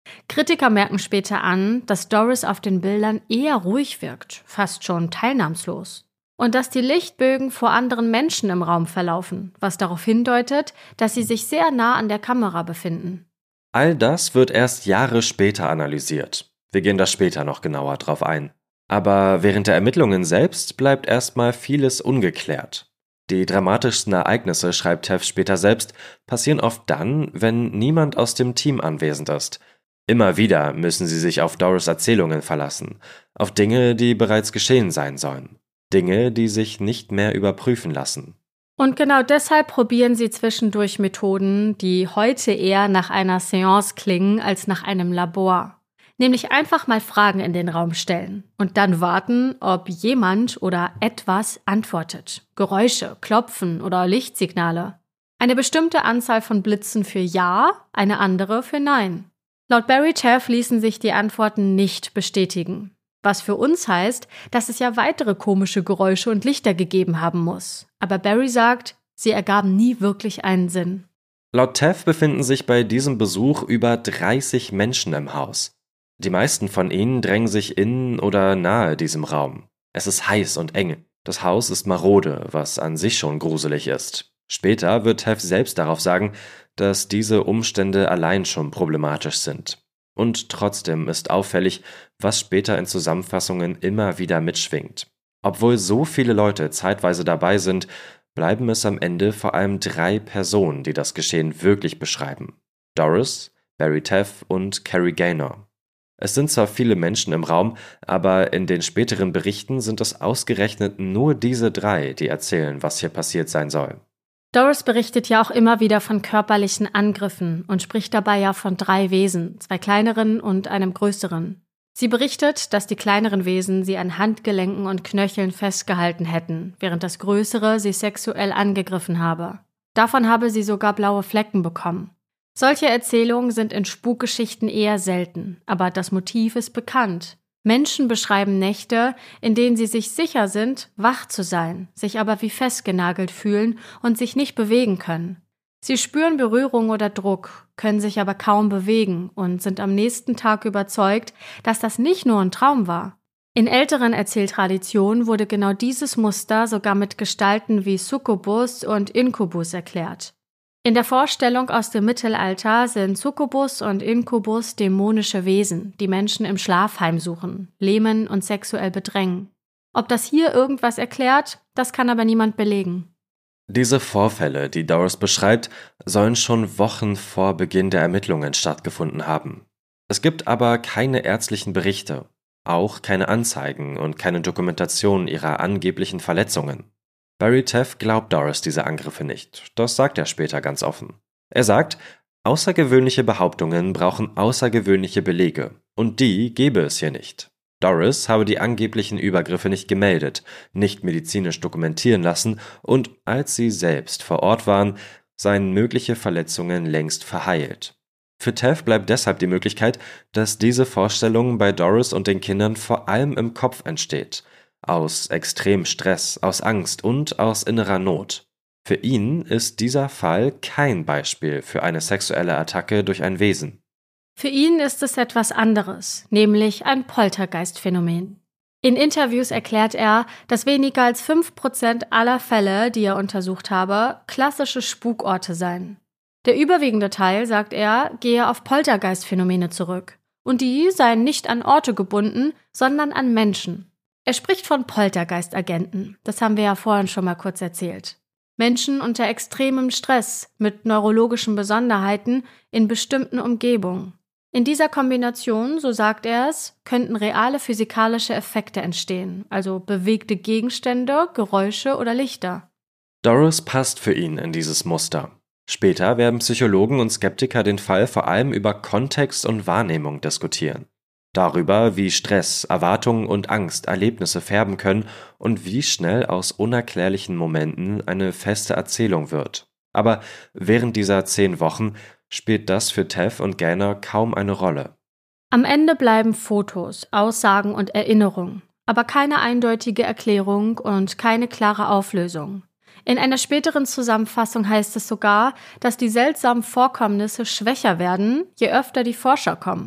Kritiker merken später an, dass Doris auf den Bildern eher ruhig wirkt, fast schon teilnahmslos. Und dass die Lichtbögen vor anderen Menschen im Raum verlaufen, was darauf hindeutet, dass sie sich sehr nah an der Kamera befinden. All das wird erst Jahre später analysiert. Wir gehen da später noch genauer drauf ein. Aber während der Ermittlungen selbst bleibt erstmal vieles ungeklärt. Die dramatischsten Ereignisse, schreibt Tev später selbst, passieren oft dann, wenn niemand aus dem Team anwesend ist. Immer wieder müssen sie sich auf Doris' Erzählungen verlassen, auf Dinge, die bereits geschehen sein sollen. Dinge, die sich nicht mehr überprüfen lassen. Und genau deshalb probieren sie zwischendurch Methoden, die heute eher nach einer Seance klingen als nach einem Labor. Nämlich einfach mal Fragen in den Raum stellen und dann warten, ob jemand oder etwas antwortet. Geräusche, Klopfen oder Lichtsignale. Eine bestimmte Anzahl von Blitzen für Ja, eine andere für Nein. Laut Barry Tev ließen sich die Antworten nicht bestätigen. Was für uns heißt, dass es ja weitere komische Geräusche und Lichter gegeben haben muss. Aber Barry sagt, sie ergaben nie wirklich einen Sinn. Laut Tev befinden sich bei diesem Besuch über 30 Menschen im Haus. Die meisten von ihnen drängen sich in oder nahe diesem Raum. Es ist heiß und eng. Das Haus ist marode, was an sich schon gruselig ist. Später wird Tev selbst darauf sagen, dass diese Umstände allein schon problematisch sind. Und trotzdem ist auffällig, was später in Zusammenfassungen immer wieder mitschwingt. Obwohl so viele Leute zeitweise dabei sind, bleiben es am Ende vor allem 3 Personen, die das Geschehen wirklich beschreiben. Doris, Barry Tev und Carrie Gaynor. Es sind zwar viele Menschen im Raum, aber in den späteren Berichten sind es ausgerechnet nur diese 3, die erzählen, was hier passiert sein soll. Doris berichtet ja auch immer wieder von körperlichen Angriffen und spricht dabei ja von 3 Wesen, 2 kleineren und einem größeren. Sie berichtet, dass die kleineren Wesen sie an Handgelenken und Knöcheln festgehalten hätten, während das größere sie sexuell angegriffen habe. Davon habe sie sogar blaue Flecken bekommen. Solche Erzählungen sind in Spukgeschichten eher selten, aber das Motiv ist bekannt. Menschen beschreiben Nächte, in denen sie sich sicher sind, wach zu sein, sich aber wie festgenagelt fühlen und sich nicht bewegen können. Sie spüren Berührung oder Druck, können sich aber kaum bewegen und sind am nächsten Tag überzeugt, dass das nicht nur ein Traum war. In älteren Erzähltraditionen wurde genau dieses Muster sogar mit Gestalten wie Succubus und Incubus erklärt. In der Vorstellung aus dem Mittelalter sind Succubus und Incubus dämonische Wesen, die Menschen im Schlaf heimsuchen, lähmen und sexuell bedrängen. Ob das hier irgendwas erklärt, das kann aber niemand belegen. Diese Vorfälle, die Doris beschreibt, sollen schon Wochen vor Beginn der Ermittlungen stattgefunden haben. Es gibt aber keine ärztlichen Berichte, auch keine Anzeigen und keine Dokumentation ihrer angeblichen Verletzungen. Barry Tev glaubt Doris diese Angriffe nicht, das sagt er später ganz offen. Er sagt, außergewöhnliche Behauptungen brauchen außergewöhnliche Belege, und die gebe es hier nicht. Doris habe die angeblichen Übergriffe nicht gemeldet, nicht medizinisch dokumentieren lassen und als sie selbst vor Ort waren, seien mögliche Verletzungen längst verheilt. Für Tev bleibt deshalb die Möglichkeit, dass diese Vorstellung bei Doris und den Kindern vor allem im Kopf entsteht. Aus extremem Stress, aus Angst und aus innerer Not. Für ihn ist dieser Fall kein Beispiel für eine sexuelle Attacke durch ein Wesen. Für ihn ist es etwas anderes, nämlich ein Poltergeist-Phänomen. In Interviews erklärt er, dass weniger als 5% aller Fälle, die er untersucht habe, klassische Spukorte seien. Der überwiegende Teil, sagt er, gehe auf Poltergeist-Phänomene zurück. Und die seien nicht an Orte gebunden, sondern an Menschen. Er spricht von Poltergeistagenten, das haben wir ja vorhin schon mal kurz erzählt. Menschen unter extremem Stress mit neurologischen Besonderheiten in bestimmten Umgebungen. In dieser Kombination, so sagt er es, könnten reale physikalische Effekte entstehen, also bewegte Gegenstände, Geräusche oder Lichter. Doris passt für ihn in dieses Muster. Später werden Psychologen und Skeptiker den Fall vor allem über Kontext und Wahrnehmung diskutieren. Darüber, wie Stress, Erwartungen und Angst Erlebnisse färben können und wie schnell aus unerklärlichen Momenten eine feste Erzählung wird. Aber während dieser 10 Wochen spielt das für Tev und Gaynor kaum eine Rolle. Am Ende bleiben Fotos, Aussagen und Erinnerungen, aber keine eindeutige Erklärung und keine klare Auflösung. In einer späteren Zusammenfassung heißt es sogar, dass die seltsamen Vorkommnisse schwächer werden, je öfter die Forscher kommen.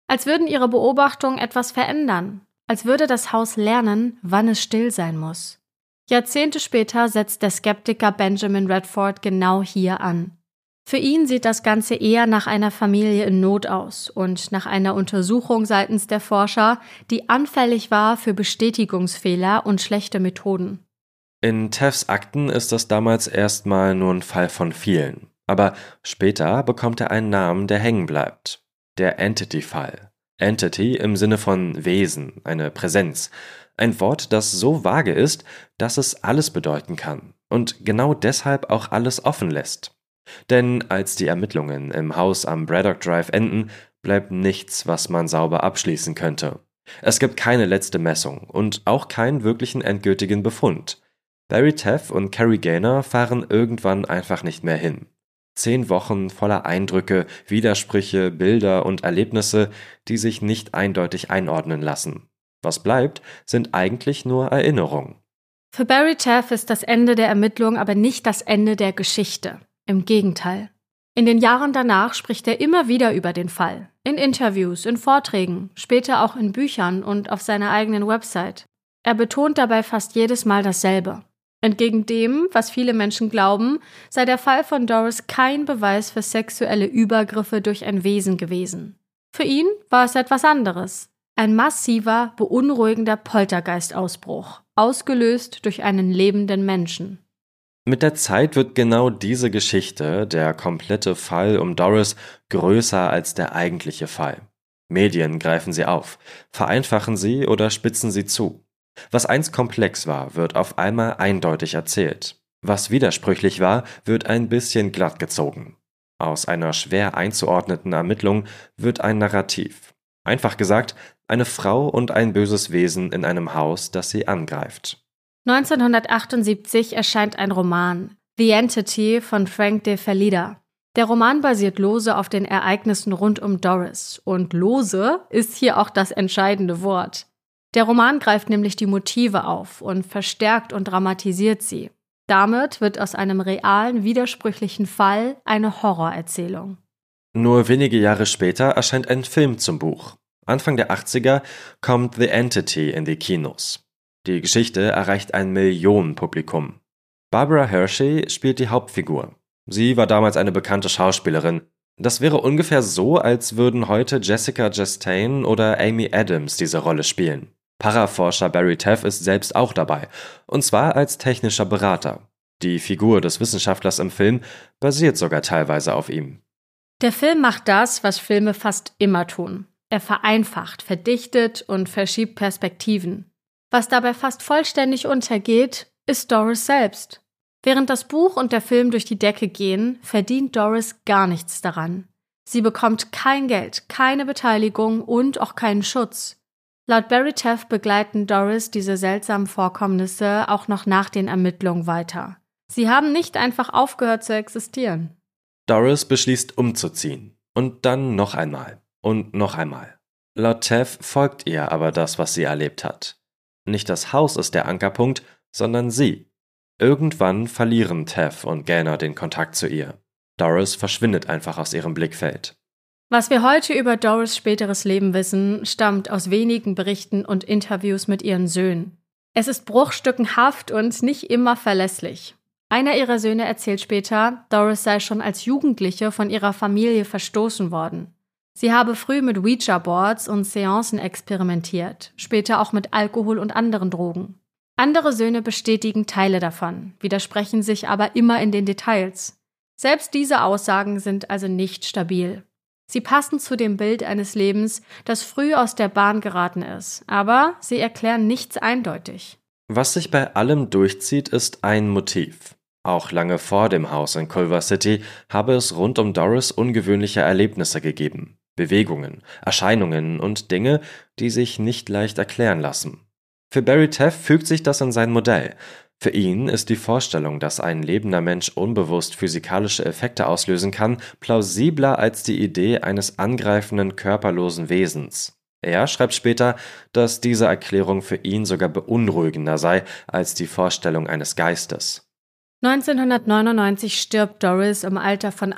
Als würden ihre Beobachtungen etwas verändern, als würde das Haus lernen, wann es still sein muss. Jahrzehnte später setzt der Skeptiker Benjamin Radford genau hier an. Für ihn sieht das Ganze eher nach einer Familie in Not aus und nach einer Untersuchung seitens der Forscher, die anfällig war für Bestätigungsfehler und schlechte Methoden. In Teffs Akten ist das damals erstmal nur ein Fall von vielen. Aber später bekommt er einen Namen, der hängen bleibt. Der Entity-Fall. Entity im Sinne von Wesen, eine Präsenz. Ein Wort, das so vage ist, dass es alles bedeuten kann und genau deshalb auch alles offen lässt. Denn als die Ermittlungen im Haus am Braddock Drive enden, bleibt nichts, was man sauber abschließen könnte. Es gibt keine letzte Messung und auch keinen wirklichen endgültigen Befund. Barry Teff und Carrie Gaynor fahren irgendwann einfach nicht mehr hin. 10 Wochen voller Eindrücke, Widersprüche, Bilder und Erlebnisse, die sich nicht eindeutig einordnen lassen. Was bleibt, sind eigentlich nur Erinnerungen. Für Barry Teff ist das Ende der Ermittlung aber nicht das Ende der Geschichte. Im Gegenteil. In den Jahren danach spricht er immer wieder über den Fall. In Interviews, in Vorträgen, später auch in Büchern und auf seiner eigenen Website. Er betont dabei fast jedes Mal dasselbe. Entgegen dem, was viele Menschen glauben, sei der Fall von Doris kein Beweis für sexuelle Übergriffe durch ein Wesen gewesen. Für ihn war es etwas anderes. Ein massiver, beunruhigender Poltergeistausbruch, ausgelöst durch einen lebenden Menschen. Mit der Zeit wird genau diese Geschichte, der komplette Fall um Doris, größer als der eigentliche Fall. Medien greifen sie auf, vereinfachen sie oder spitzen sie zu. Was einst komplex war, wird auf einmal eindeutig erzählt. Was widersprüchlich war, wird ein bisschen glatt gezogen. Aus einer schwer einzuordnenden Ermittlung wird ein Narrativ. Einfach gesagt, eine Frau und ein böses Wesen in einem Haus, das sie angreift. 1978 erscheint ein Roman, The Entity von Frank de Fallida. Der Roman basiert lose auf den Ereignissen rund um Doris. Und lose ist hier auch das entscheidende Wort. Der Roman greift nämlich die Motive auf und verstärkt und dramatisiert sie. Damit wird aus einem realen, widersprüchlichen Fall eine Horrorerzählung. Nur wenige Jahre später erscheint ein Film zum Buch. Anfang der 80er kommt The Entity in die Kinos. Die Geschichte erreicht ein Millionenpublikum. Barbara Hershey spielt die Hauptfigur. Sie war damals eine bekannte Schauspielerin. Das wäre ungefähr so, als würden heute Jessica Chastain oder Amy Adams diese Rolle spielen. Paraforscher Barry Teff ist selbst auch dabei, und zwar als technischer Berater. Die Figur des Wissenschaftlers im Film basiert sogar teilweise auf ihm. Der Film macht das, was Filme fast immer tun. Er vereinfacht, verdichtet und verschiebt Perspektiven. Was dabei fast vollständig untergeht, ist Doris selbst. Während das Buch und der Film durch die Decke gehen, verdient Doris gar nichts daran. Sie bekommt kein Geld, keine Beteiligung und auch keinen Schutz. Laut Barry Teff begleiten Doris diese seltsamen Vorkommnisse auch noch nach den Ermittlungen weiter. Sie haben nicht einfach aufgehört zu existieren. Doris beschließt umzuziehen. Und dann noch einmal. Und noch einmal. Laut Teff folgt ihr aber das, was sie erlebt hat. Nicht das Haus ist der Ankerpunkt, sondern sie. Irgendwann verlieren Teff und Gaynor den Kontakt zu ihr. Doris verschwindet einfach aus ihrem Blickfeld. Was wir heute über Doris' späteres Leben wissen, stammt aus wenigen Berichten und Interviews mit ihren Söhnen. Es ist bruchstückenhaft und nicht immer verlässlich. Einer ihrer Söhne erzählt später, Doris sei schon als Jugendliche von ihrer Familie verstoßen worden. Sie habe früh mit Ouija-Boards und Seancen experimentiert, später auch mit Alkohol und anderen Drogen. Andere Söhne bestätigen Teile davon, widersprechen sich aber immer in den Details. Selbst diese Aussagen sind also nicht stabil. Sie passen zu dem Bild eines Lebens, das früh aus der Bahn geraten ist, aber sie erklären nichts eindeutig. Was sich bei allem durchzieht, ist ein Motiv. Auch lange vor dem Haus in Culver City habe es rund um Doris ungewöhnliche Erlebnisse gegeben. Bewegungen, Erscheinungen und Dinge, die sich nicht leicht erklären lassen. Für Barry Teff fügt sich das in sein Modell. Für ihn ist die Vorstellung, dass ein lebender Mensch unbewusst physikalische Effekte auslösen kann, plausibler als die Idee eines angreifenden, körperlosen Wesens. Er schreibt später, dass diese Erklärung für ihn sogar beunruhigender sei als die Vorstellung eines Geistes. 1999 stirbt Doris im Alter von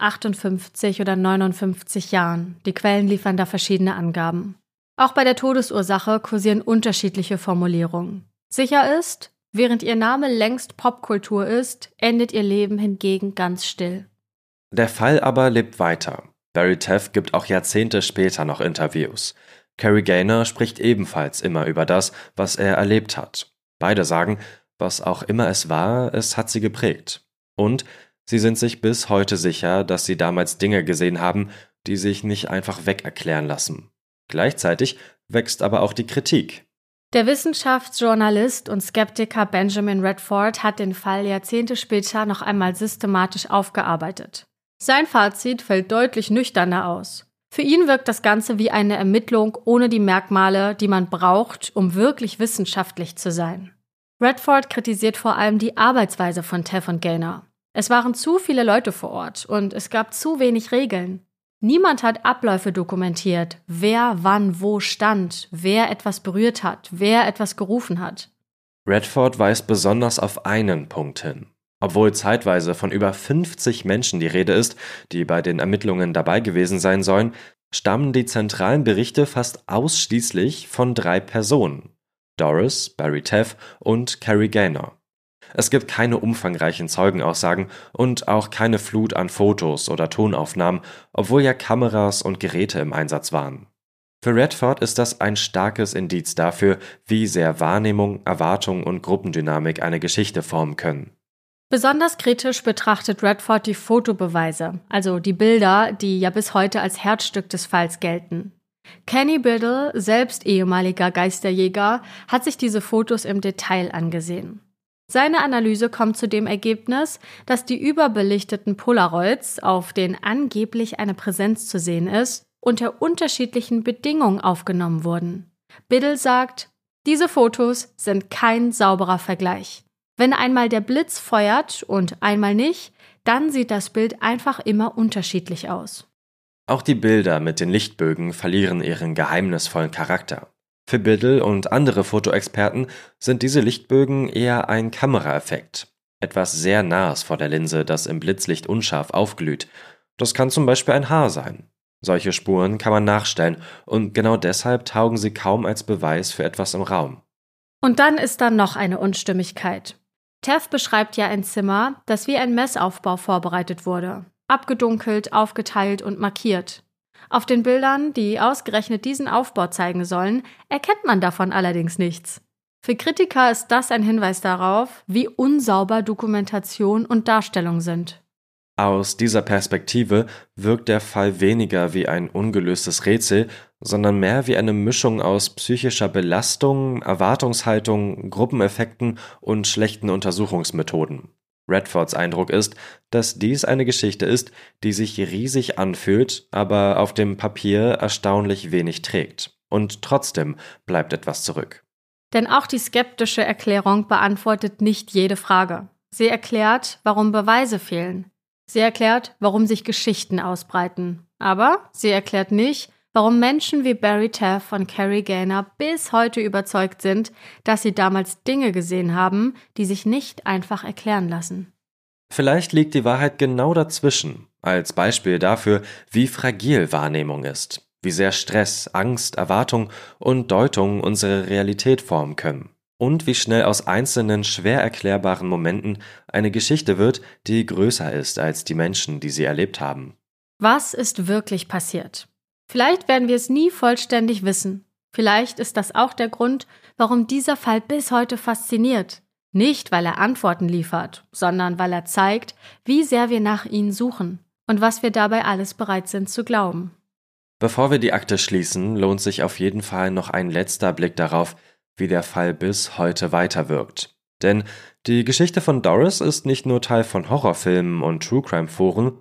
58 oder 59 Jahren. Die Quellen liefern da verschiedene Angaben. Auch bei der Todesursache kursieren unterschiedliche Formulierungen. Sicher ist, während ihr Name längst Popkultur ist, endet ihr Leben hingegen ganz still. Der Fall aber lebt weiter. Barry Teff gibt auch Jahrzehnte später noch Interviews. Carrie Gaynor spricht ebenfalls immer über das, was er erlebt hat. Beide sagen, was auch immer es war, es hat sie geprägt. Und sie sind sich bis heute sicher, dass sie damals Dinge gesehen haben, die sich nicht einfach wegerklären lassen. Gleichzeitig wächst aber auch die Kritik. Der Wissenschaftsjournalist und Skeptiker Benjamin Redford hat den Fall Jahrzehnte später noch einmal systematisch aufgearbeitet. Sein Fazit fällt deutlich nüchterner aus. Für ihn wirkt das Ganze wie eine Ermittlung ohne die Merkmale, die man braucht, um wirklich wissenschaftlich zu sein. Redford kritisiert vor allem die Arbeitsweise von Teff und Gaynor. Es waren zu viele Leute vor Ort und es gab zu wenig Regeln. Niemand hat Abläufe dokumentiert, wer wann wo stand, wer etwas berührt hat, wer etwas gerufen hat. Redford weist besonders auf einen Punkt hin. Obwohl zeitweise von über 50 Menschen die Rede ist, die bei den Ermittlungen dabei gewesen sein sollen, stammen die zentralen Berichte fast ausschließlich von 3 Personen: Doris, Barry Teff und Carrie Gaynor. Es gibt keine umfangreichen Zeugenaussagen und auch keine Flut an Fotos oder Tonaufnahmen, obwohl ja Kameras und Geräte im Einsatz waren. Für Redford ist das ein starkes Indiz dafür, wie sehr Wahrnehmung, Erwartung und Gruppendynamik eine Geschichte formen können. Besonders kritisch betrachtet Redford die Fotobeweise, also die Bilder, die ja bis heute als Herzstück des Falls gelten. Kenny Biddle, selbst ehemaliger Geisterjäger, hat sich diese Fotos im Detail angesehen. Seine Analyse kommt zu dem Ergebnis, dass die überbelichteten Polaroids, auf denen angeblich eine Präsenz zu sehen ist, unter unterschiedlichen Bedingungen aufgenommen wurden. Biddle sagt, diese Fotos sind kein sauberer Vergleich. Wenn einmal der Blitz feuert und einmal nicht, dann sieht das Bild einfach immer unterschiedlich aus. Auch die Bilder mit den Lichtbögen verlieren ihren geheimnisvollen Charakter. Für Biddle und andere Fotoexperten sind diese Lichtbögen eher ein Kameraeffekt. Etwas sehr Nahes vor der Linse, das im Blitzlicht unscharf aufglüht. Das kann zum Beispiel ein Haar sein. Solche Spuren kann man nachstellen und genau deshalb taugen sie kaum als Beweis für etwas im Raum. Und dann ist da noch eine Unstimmigkeit. Teff beschreibt ja ein Zimmer, das wie ein Messaufbau vorbereitet wurde. Abgedunkelt, aufgeteilt und markiert. Auf den Bildern, die ausgerechnet diesen Aufbau zeigen sollen, erkennt man davon allerdings nichts. Für Kritiker ist das ein Hinweis darauf, wie unsauber Dokumentation und Darstellung sind. Aus dieser Perspektive wirkt der Fall weniger wie ein ungelöstes Rätsel, sondern mehr wie eine Mischung aus psychischer Belastung, Erwartungshaltung, Gruppeneffekten und schlechten Untersuchungsmethoden. Redfords Eindruck ist, dass dies eine Geschichte ist, die sich riesig anfühlt, aber auf dem Papier erstaunlich wenig trägt. Und trotzdem bleibt etwas zurück. Denn auch die skeptische Erklärung beantwortet nicht jede Frage. Sie erklärt, warum Beweise fehlen. Sie erklärt, warum sich Geschichten ausbreiten. Aber sie erklärt nicht, warum Menschen wie Barry Teff und Carrie Gaynor bis heute überzeugt sind, dass sie damals Dinge gesehen haben, die sich nicht einfach erklären lassen. Vielleicht liegt die Wahrheit genau dazwischen, als Beispiel dafür, wie fragil Wahrnehmung ist, wie sehr Stress, Angst, Erwartung und Deutung unsere Realität formen können. Und wie schnell aus einzelnen, schwer erklärbaren Momenten eine Geschichte wird, die größer ist als die Menschen, die sie erlebt haben. Was ist wirklich passiert? Vielleicht werden wir es nie vollständig wissen. Vielleicht ist das auch der Grund, warum dieser Fall bis heute fasziniert. Nicht, weil er Antworten liefert, sondern weil er zeigt, wie sehr wir nach ihnen suchen und was wir dabei alles bereit sind zu glauben. Bevor wir die Akte schließen, lohnt sich auf jeden Fall noch ein letzter Blick darauf, wie der Fall bis heute weiterwirkt. Denn die Geschichte von Doris ist nicht nur Teil von Horrorfilmen und True-Crime-Foren,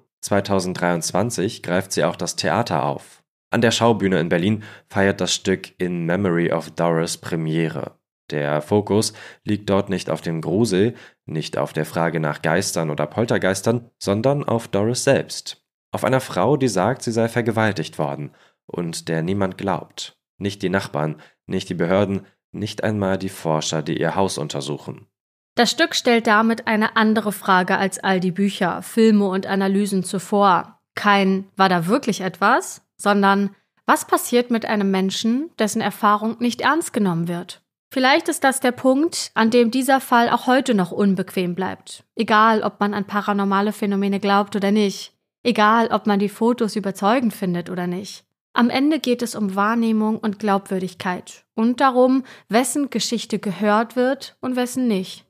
2023 greift sie auch das Theater auf. An der Schaubühne in Berlin feiert das Stück In Memory of Doris Premiere. Der Fokus liegt dort nicht auf dem Grusel, nicht auf der Frage nach Geistern oder Poltergeistern, sondern auf Doris selbst. Auf einer Frau, die sagt, sie sei vergewaltigt worden und der niemand glaubt. Nicht die Nachbarn, nicht die Behörden, nicht einmal die Forscher, die ihr Haus untersuchen. Das Stück stellt damit eine andere Frage als all die Bücher, Filme und Analysen zuvor. Kein „War da wirklich etwas?", sondern „Was passiert mit einem Menschen, dessen Erfahrung nicht ernst genommen wird?" Vielleicht ist das der Punkt, an dem dieser Fall auch heute noch unbequem bleibt. Egal, ob man an paranormale Phänomene glaubt oder nicht. Egal, ob man die Fotos überzeugend findet oder nicht. Am Ende geht es um Wahrnehmung und Glaubwürdigkeit und darum, wessen Geschichte gehört wird und wessen nicht.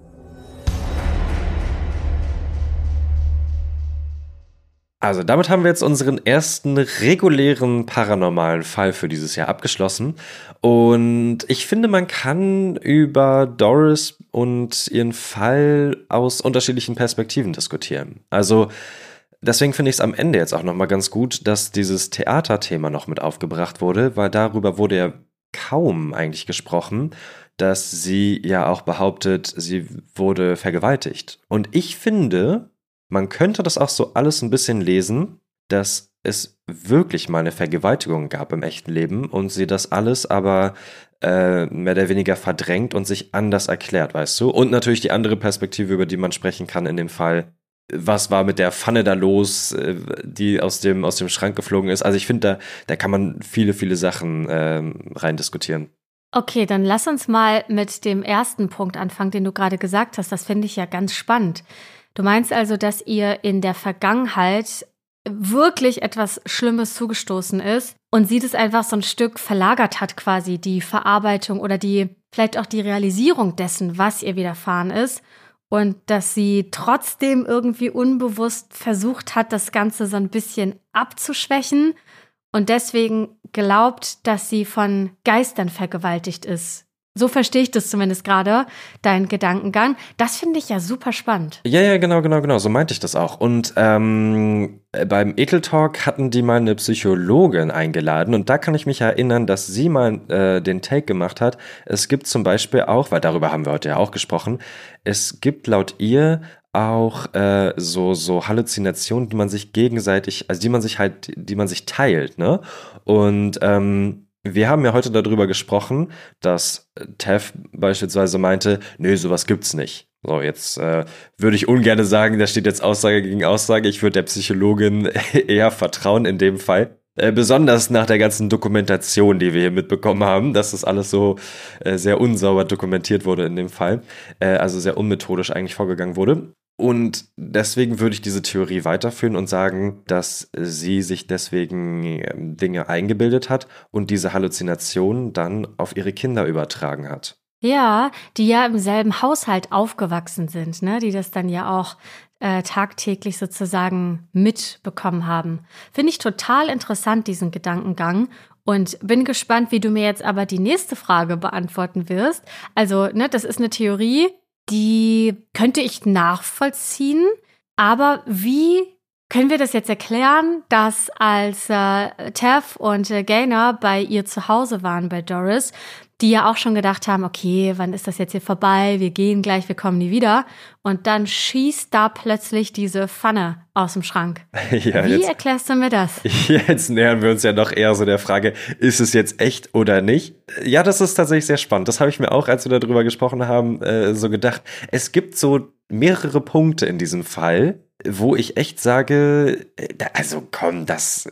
Also damit haben wir jetzt unseren ersten regulären paranormalen Fall für dieses Jahr abgeschlossen. Und ich finde, man kann über Doris und ihren Fall aus unterschiedlichen Perspektiven diskutieren. Also deswegen finde ich es am Ende jetzt auch nochmal ganz gut, dass dieses Theaterthema noch mit aufgebracht wurde, weil darüber wurde ja kaum eigentlich gesprochen, dass sie ja auch behauptet, sie wurde vergewaltigt. Und ich finde, man könnte das auch so alles ein bisschen lesen, dass es wirklich mal eine Vergewaltigung gab im echten Leben und sie das alles aber mehr oder weniger verdrängt und sich anders erklärt, weißt du? Und natürlich die andere Perspektive, über die man sprechen kann in dem Fall. Was war mit der Pfanne da los, die aus dem Schrank geflogen ist? Also ich finde, da kann man viele Sachen rein diskutieren. Okay, dann lass uns mal mit dem ersten Punkt anfangen, den du gerade gesagt hast. Das finde ich ja ganz spannend. Du meinst also, dass ihr in der Vergangenheit wirklich etwas Schlimmes zugestoßen ist und sie das einfach so ein Stück verlagert hat quasi, die Verarbeitung oder vielleicht auch die Realisierung dessen, was ihr widerfahren ist und dass sie trotzdem irgendwie unbewusst versucht hat, das Ganze so ein bisschen abzuschwächen und deswegen glaubt, dass sie von Geistern vergewaltigt ist. So verstehe ich das zumindest gerade, dein Gedankengang. Das finde ich ja super spannend. Ja, genau. So meinte ich das auch. Und beim Ethel Talk hatten die mal eine Psychologin eingeladen. Und da kann ich mich erinnern, dass sie mal den Take gemacht hat. Es gibt zum Beispiel auch, weil darüber haben wir heute ja auch gesprochen, es gibt laut ihr auch so Halluzinationen, die man sich gegenseitig, also die man sich teilt, ne? Und wir haben ja heute darüber gesprochen, dass Tev beispielsweise meinte, nö, sowas gibt's nicht. So, jetzt würde ich ungern sagen, da steht jetzt Aussage gegen Aussage. Ich würde der Psychologin eher vertrauen in dem Fall. Besonders nach der ganzen Dokumentation, die wir hier mitbekommen haben, dass das alles so sehr unsauber dokumentiert wurde in dem Fall. Also sehr unmethodisch eigentlich vorgegangen wurde. Und deswegen würde ich diese Theorie weiterführen und sagen, dass sie sich deswegen Dinge eingebildet hat und diese Halluzinationen dann auf ihre Kinder übertragen hat. Ja, die ja im selben Haushalt aufgewachsen sind, ne? Die das dann ja auch tagtäglich sozusagen mitbekommen haben. Finde ich total interessant, diesen Gedankengang. Und bin gespannt, wie du mir jetzt aber die nächste Frage beantworten wirst. Also, ne, das ist eine Theorie, die könnte ich nachvollziehen, aber wie können wir das jetzt erklären, dass als Tev und Gaynor bei ihr zu Hause waren, bei Doris, die ja auch schon gedacht haben, okay, wann ist das jetzt hier vorbei, wir gehen gleich, wir kommen nie wieder und dann schießt da plötzlich diese Pfanne aus dem Schrank. Ja, wie erklärst du mir das? Jetzt nähern wir uns ja doch eher so der Frage, ist es jetzt echt oder nicht? Ja, das ist tatsächlich sehr spannend. Das habe ich mir auch, als wir darüber gesprochen haben, so gedacht. Es gibt so mehrere Punkte in diesem Fall, wo ich echt sage, also komm, das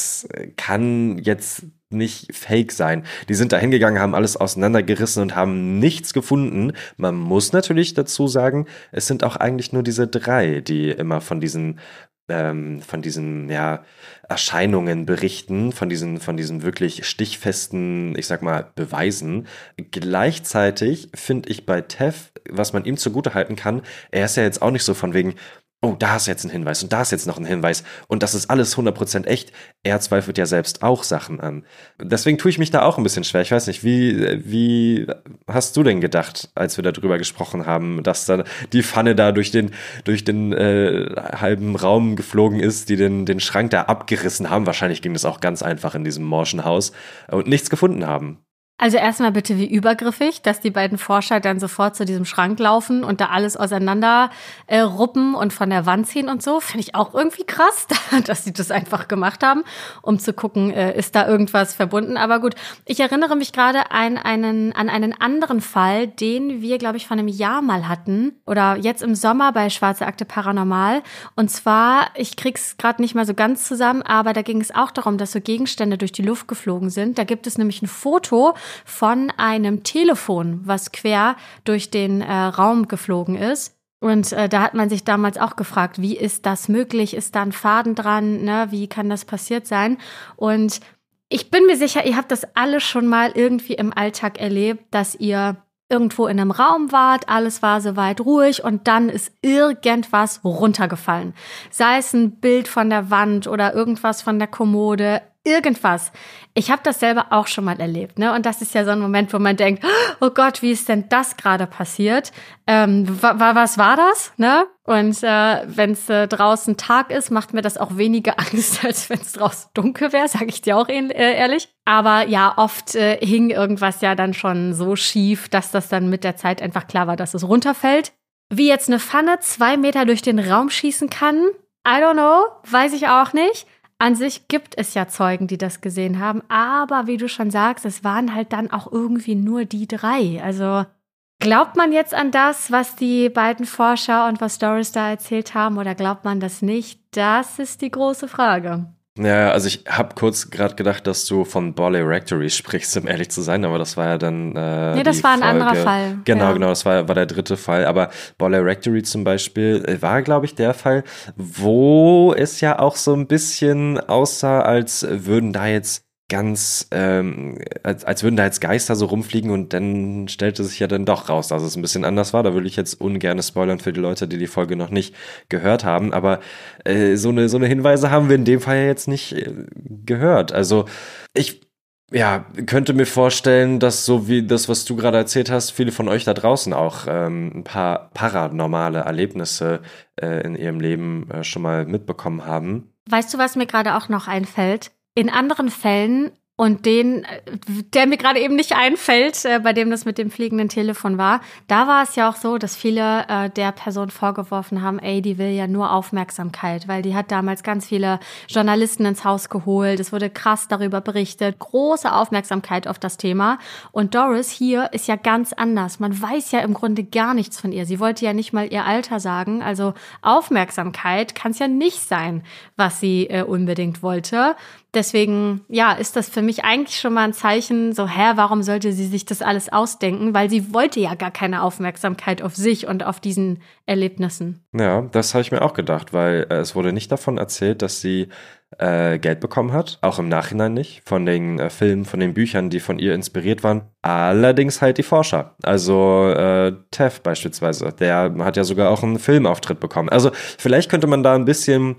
kann jetzt nicht fake sein. Die sind da hingegangen, haben alles auseinandergerissen und haben nichts gefunden. Man muss natürlich dazu sagen, es sind auch eigentlich nur diese 3, die immer von diesen Erscheinungen berichten, von diesen wirklich stichfesten, ich sag mal, Beweisen. Gleichzeitig finde ich bei Tev, was man ihm zugutehalten kann, er ist ja jetzt auch nicht so von wegen, oh, da ist jetzt ein Hinweis und da ist jetzt noch ein Hinweis und das ist alles 100% echt. Er zweifelt ja selbst auch Sachen an. Deswegen tue ich mich da auch ein bisschen schwer. Ich weiß nicht, wie hast du denn gedacht, als wir darüber gesprochen haben, dass da die Pfanne da durch den halben Raum geflogen ist, die den Schrank da abgerissen haben? Wahrscheinlich ging das auch ganz einfach in diesem morschen Haus und nichts gefunden haben. Also erstmal bitte, wie übergriffig, dass die beiden Forscher dann sofort zu diesem Schrank laufen und da alles auseinander ruppen und von der Wand ziehen und so. Finde ich auch irgendwie krass, dass sie das einfach gemacht haben, um zu gucken, ist da irgendwas verbunden. Aber gut, ich erinnere mich gerade an einen anderen Fall, den wir, glaube ich, vor einem Jahr mal hatten oder jetzt im Sommer bei Schwarze Akte Paranormal. Und zwar, ich krieg's gerade nicht mal so ganz zusammen, aber da ging es auch darum, dass so Gegenstände durch die Luft geflogen sind. Da gibt es nämlich ein Foto von einem Telefon, was quer durch den Raum geflogen ist. Und da hat man sich damals auch gefragt, wie ist das möglich? Ist da ein Faden dran? Ne? Wie kann das passiert sein? Und ich bin mir sicher, ihr habt das alle schon mal irgendwie im Alltag erlebt, dass ihr irgendwo in einem Raum wart, alles war soweit ruhig und dann ist irgendwas runtergefallen. Sei es ein Bild von der Wand oder irgendwas von der Kommode, irgendwas. Ich habe das selber auch schon mal erlebt, ne? Und das ist ja so ein Moment, wo man denkt, oh Gott, wie ist denn das gerade passiert? Was war das, ne? Und wenn es draußen Tag ist, macht mir das auch weniger Angst, als wenn es draußen dunkel wäre, sage ich dir auch ehrlich. Aber ja, oft hing irgendwas ja dann schon so schief, dass das dann mit der Zeit einfach klar war, dass es runterfällt. Wie jetzt eine Pfanne 2 Meter durch den Raum schießen kann, I don't know, weiß ich auch nicht. An sich gibt es ja Zeugen, die das gesehen haben, aber wie du schon sagst, es waren halt dann auch irgendwie nur die 3. Also glaubt man jetzt an das, was die beiden Forscher und was Doris da erzählt haben, oder glaubt man das nicht? Das ist die große Frage. Ja, also ich habe kurz gerade gedacht, dass du von Borley Rectory sprichst, um ehrlich zu sein, aber das war ja dann nee, das war ein anderer Fall. Genau, das war der 3. Fall, aber Borley Rectory zum Beispiel war, glaube ich, der Fall, wo es ja auch so ein bisschen aussah, als würden da jetzt als würden da jetzt Geister so rumfliegen und dann stellte sich ja dann doch raus, dass es ein bisschen anders war. Da würde ich jetzt ungern spoilern für die Leute, die Folge noch nicht gehört haben, aber so eine Hinweise haben wir in dem Fall ja jetzt nicht gehört. Also ich könnte mir vorstellen, dass so wie das, was du gerade erzählt hast, viele von euch da draußen auch ein paar paranormale Erlebnisse in ihrem Leben schon mal mitbekommen haben. Weißt du, was mir gerade auch noch einfällt? In anderen Fällen und der mir gerade eben nicht einfällt, bei dem das mit dem fliegenden Telefon war, da war es ja auch so, dass viele der Person vorgeworfen haben, die will ja nur Aufmerksamkeit, weil die hat damals ganz viele Journalisten ins Haus geholt, es wurde krass darüber berichtet, große Aufmerksamkeit auf das Thema. Und Doris hier ist ja ganz anders. Man weiß ja im Grunde gar nichts von ihr. Sie wollte ja nicht mal ihr Alter sagen, also Aufmerksamkeit kann es ja nicht sein, was sie unbedingt wollte. Deswegen, ist das für mich eigentlich schon mal ein Zeichen, so, warum sollte sie sich das alles ausdenken? Weil sie wollte ja gar keine Aufmerksamkeit auf sich und auf diesen Erlebnissen. Ja, das habe ich mir auch gedacht, weil es wurde nicht davon erzählt, dass sie Geld bekommen hat, auch im Nachhinein nicht, von den Filmen, von den Büchern, die von ihr inspiriert waren. Allerdings halt die Forscher, also Tev beispielsweise, der hat ja sogar auch einen Filmauftritt bekommen. Also vielleicht könnte man da ein bisschen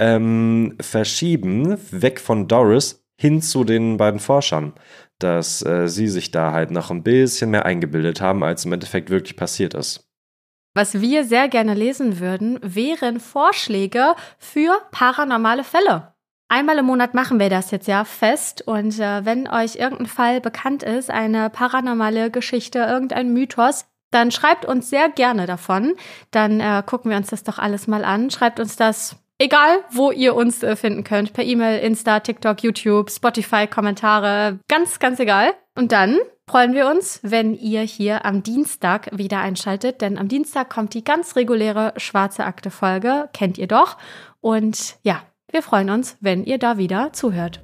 verschieben, weg von Doris hin zu den beiden Forschern, dass sie sich da halt noch ein bisschen mehr eingebildet haben, als im Endeffekt wirklich passiert ist. Was wir sehr gerne lesen würden, wären Vorschläge für paranormale Fälle. Einmal im Monat machen wir das jetzt ja fest und wenn euch irgendein Fall bekannt ist, eine paranormale Geschichte, irgendein Mythos, dann schreibt uns sehr gerne davon. Dann gucken wir uns das doch alles mal an. Schreibt uns das, egal wo ihr uns finden könnt, per E-Mail, Insta, TikTok, YouTube, Spotify, Kommentare, ganz, ganz egal. Und dann freuen wir uns, wenn ihr hier am Dienstag wieder einschaltet, denn am Dienstag kommt die ganz reguläre Schwarze Akte-Folge, kennt ihr doch. Und ja, wir freuen uns, wenn ihr da wieder zuhört.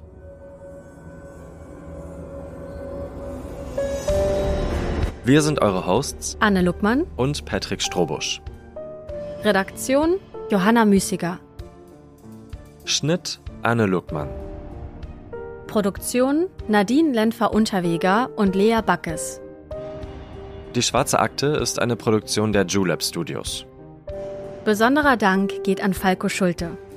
Wir sind eure Hosts Anne Luckmann und Patrick Strobusch. Redaktion Johanna Müßiger. Schnitt Anne Luckmann. Produktion Nadine Lenfer-Unterweger und Lea Backes. Die Schwarze Akte ist eine Produktion der Julep Studios. Besonderer Dank geht an Falco Schulte.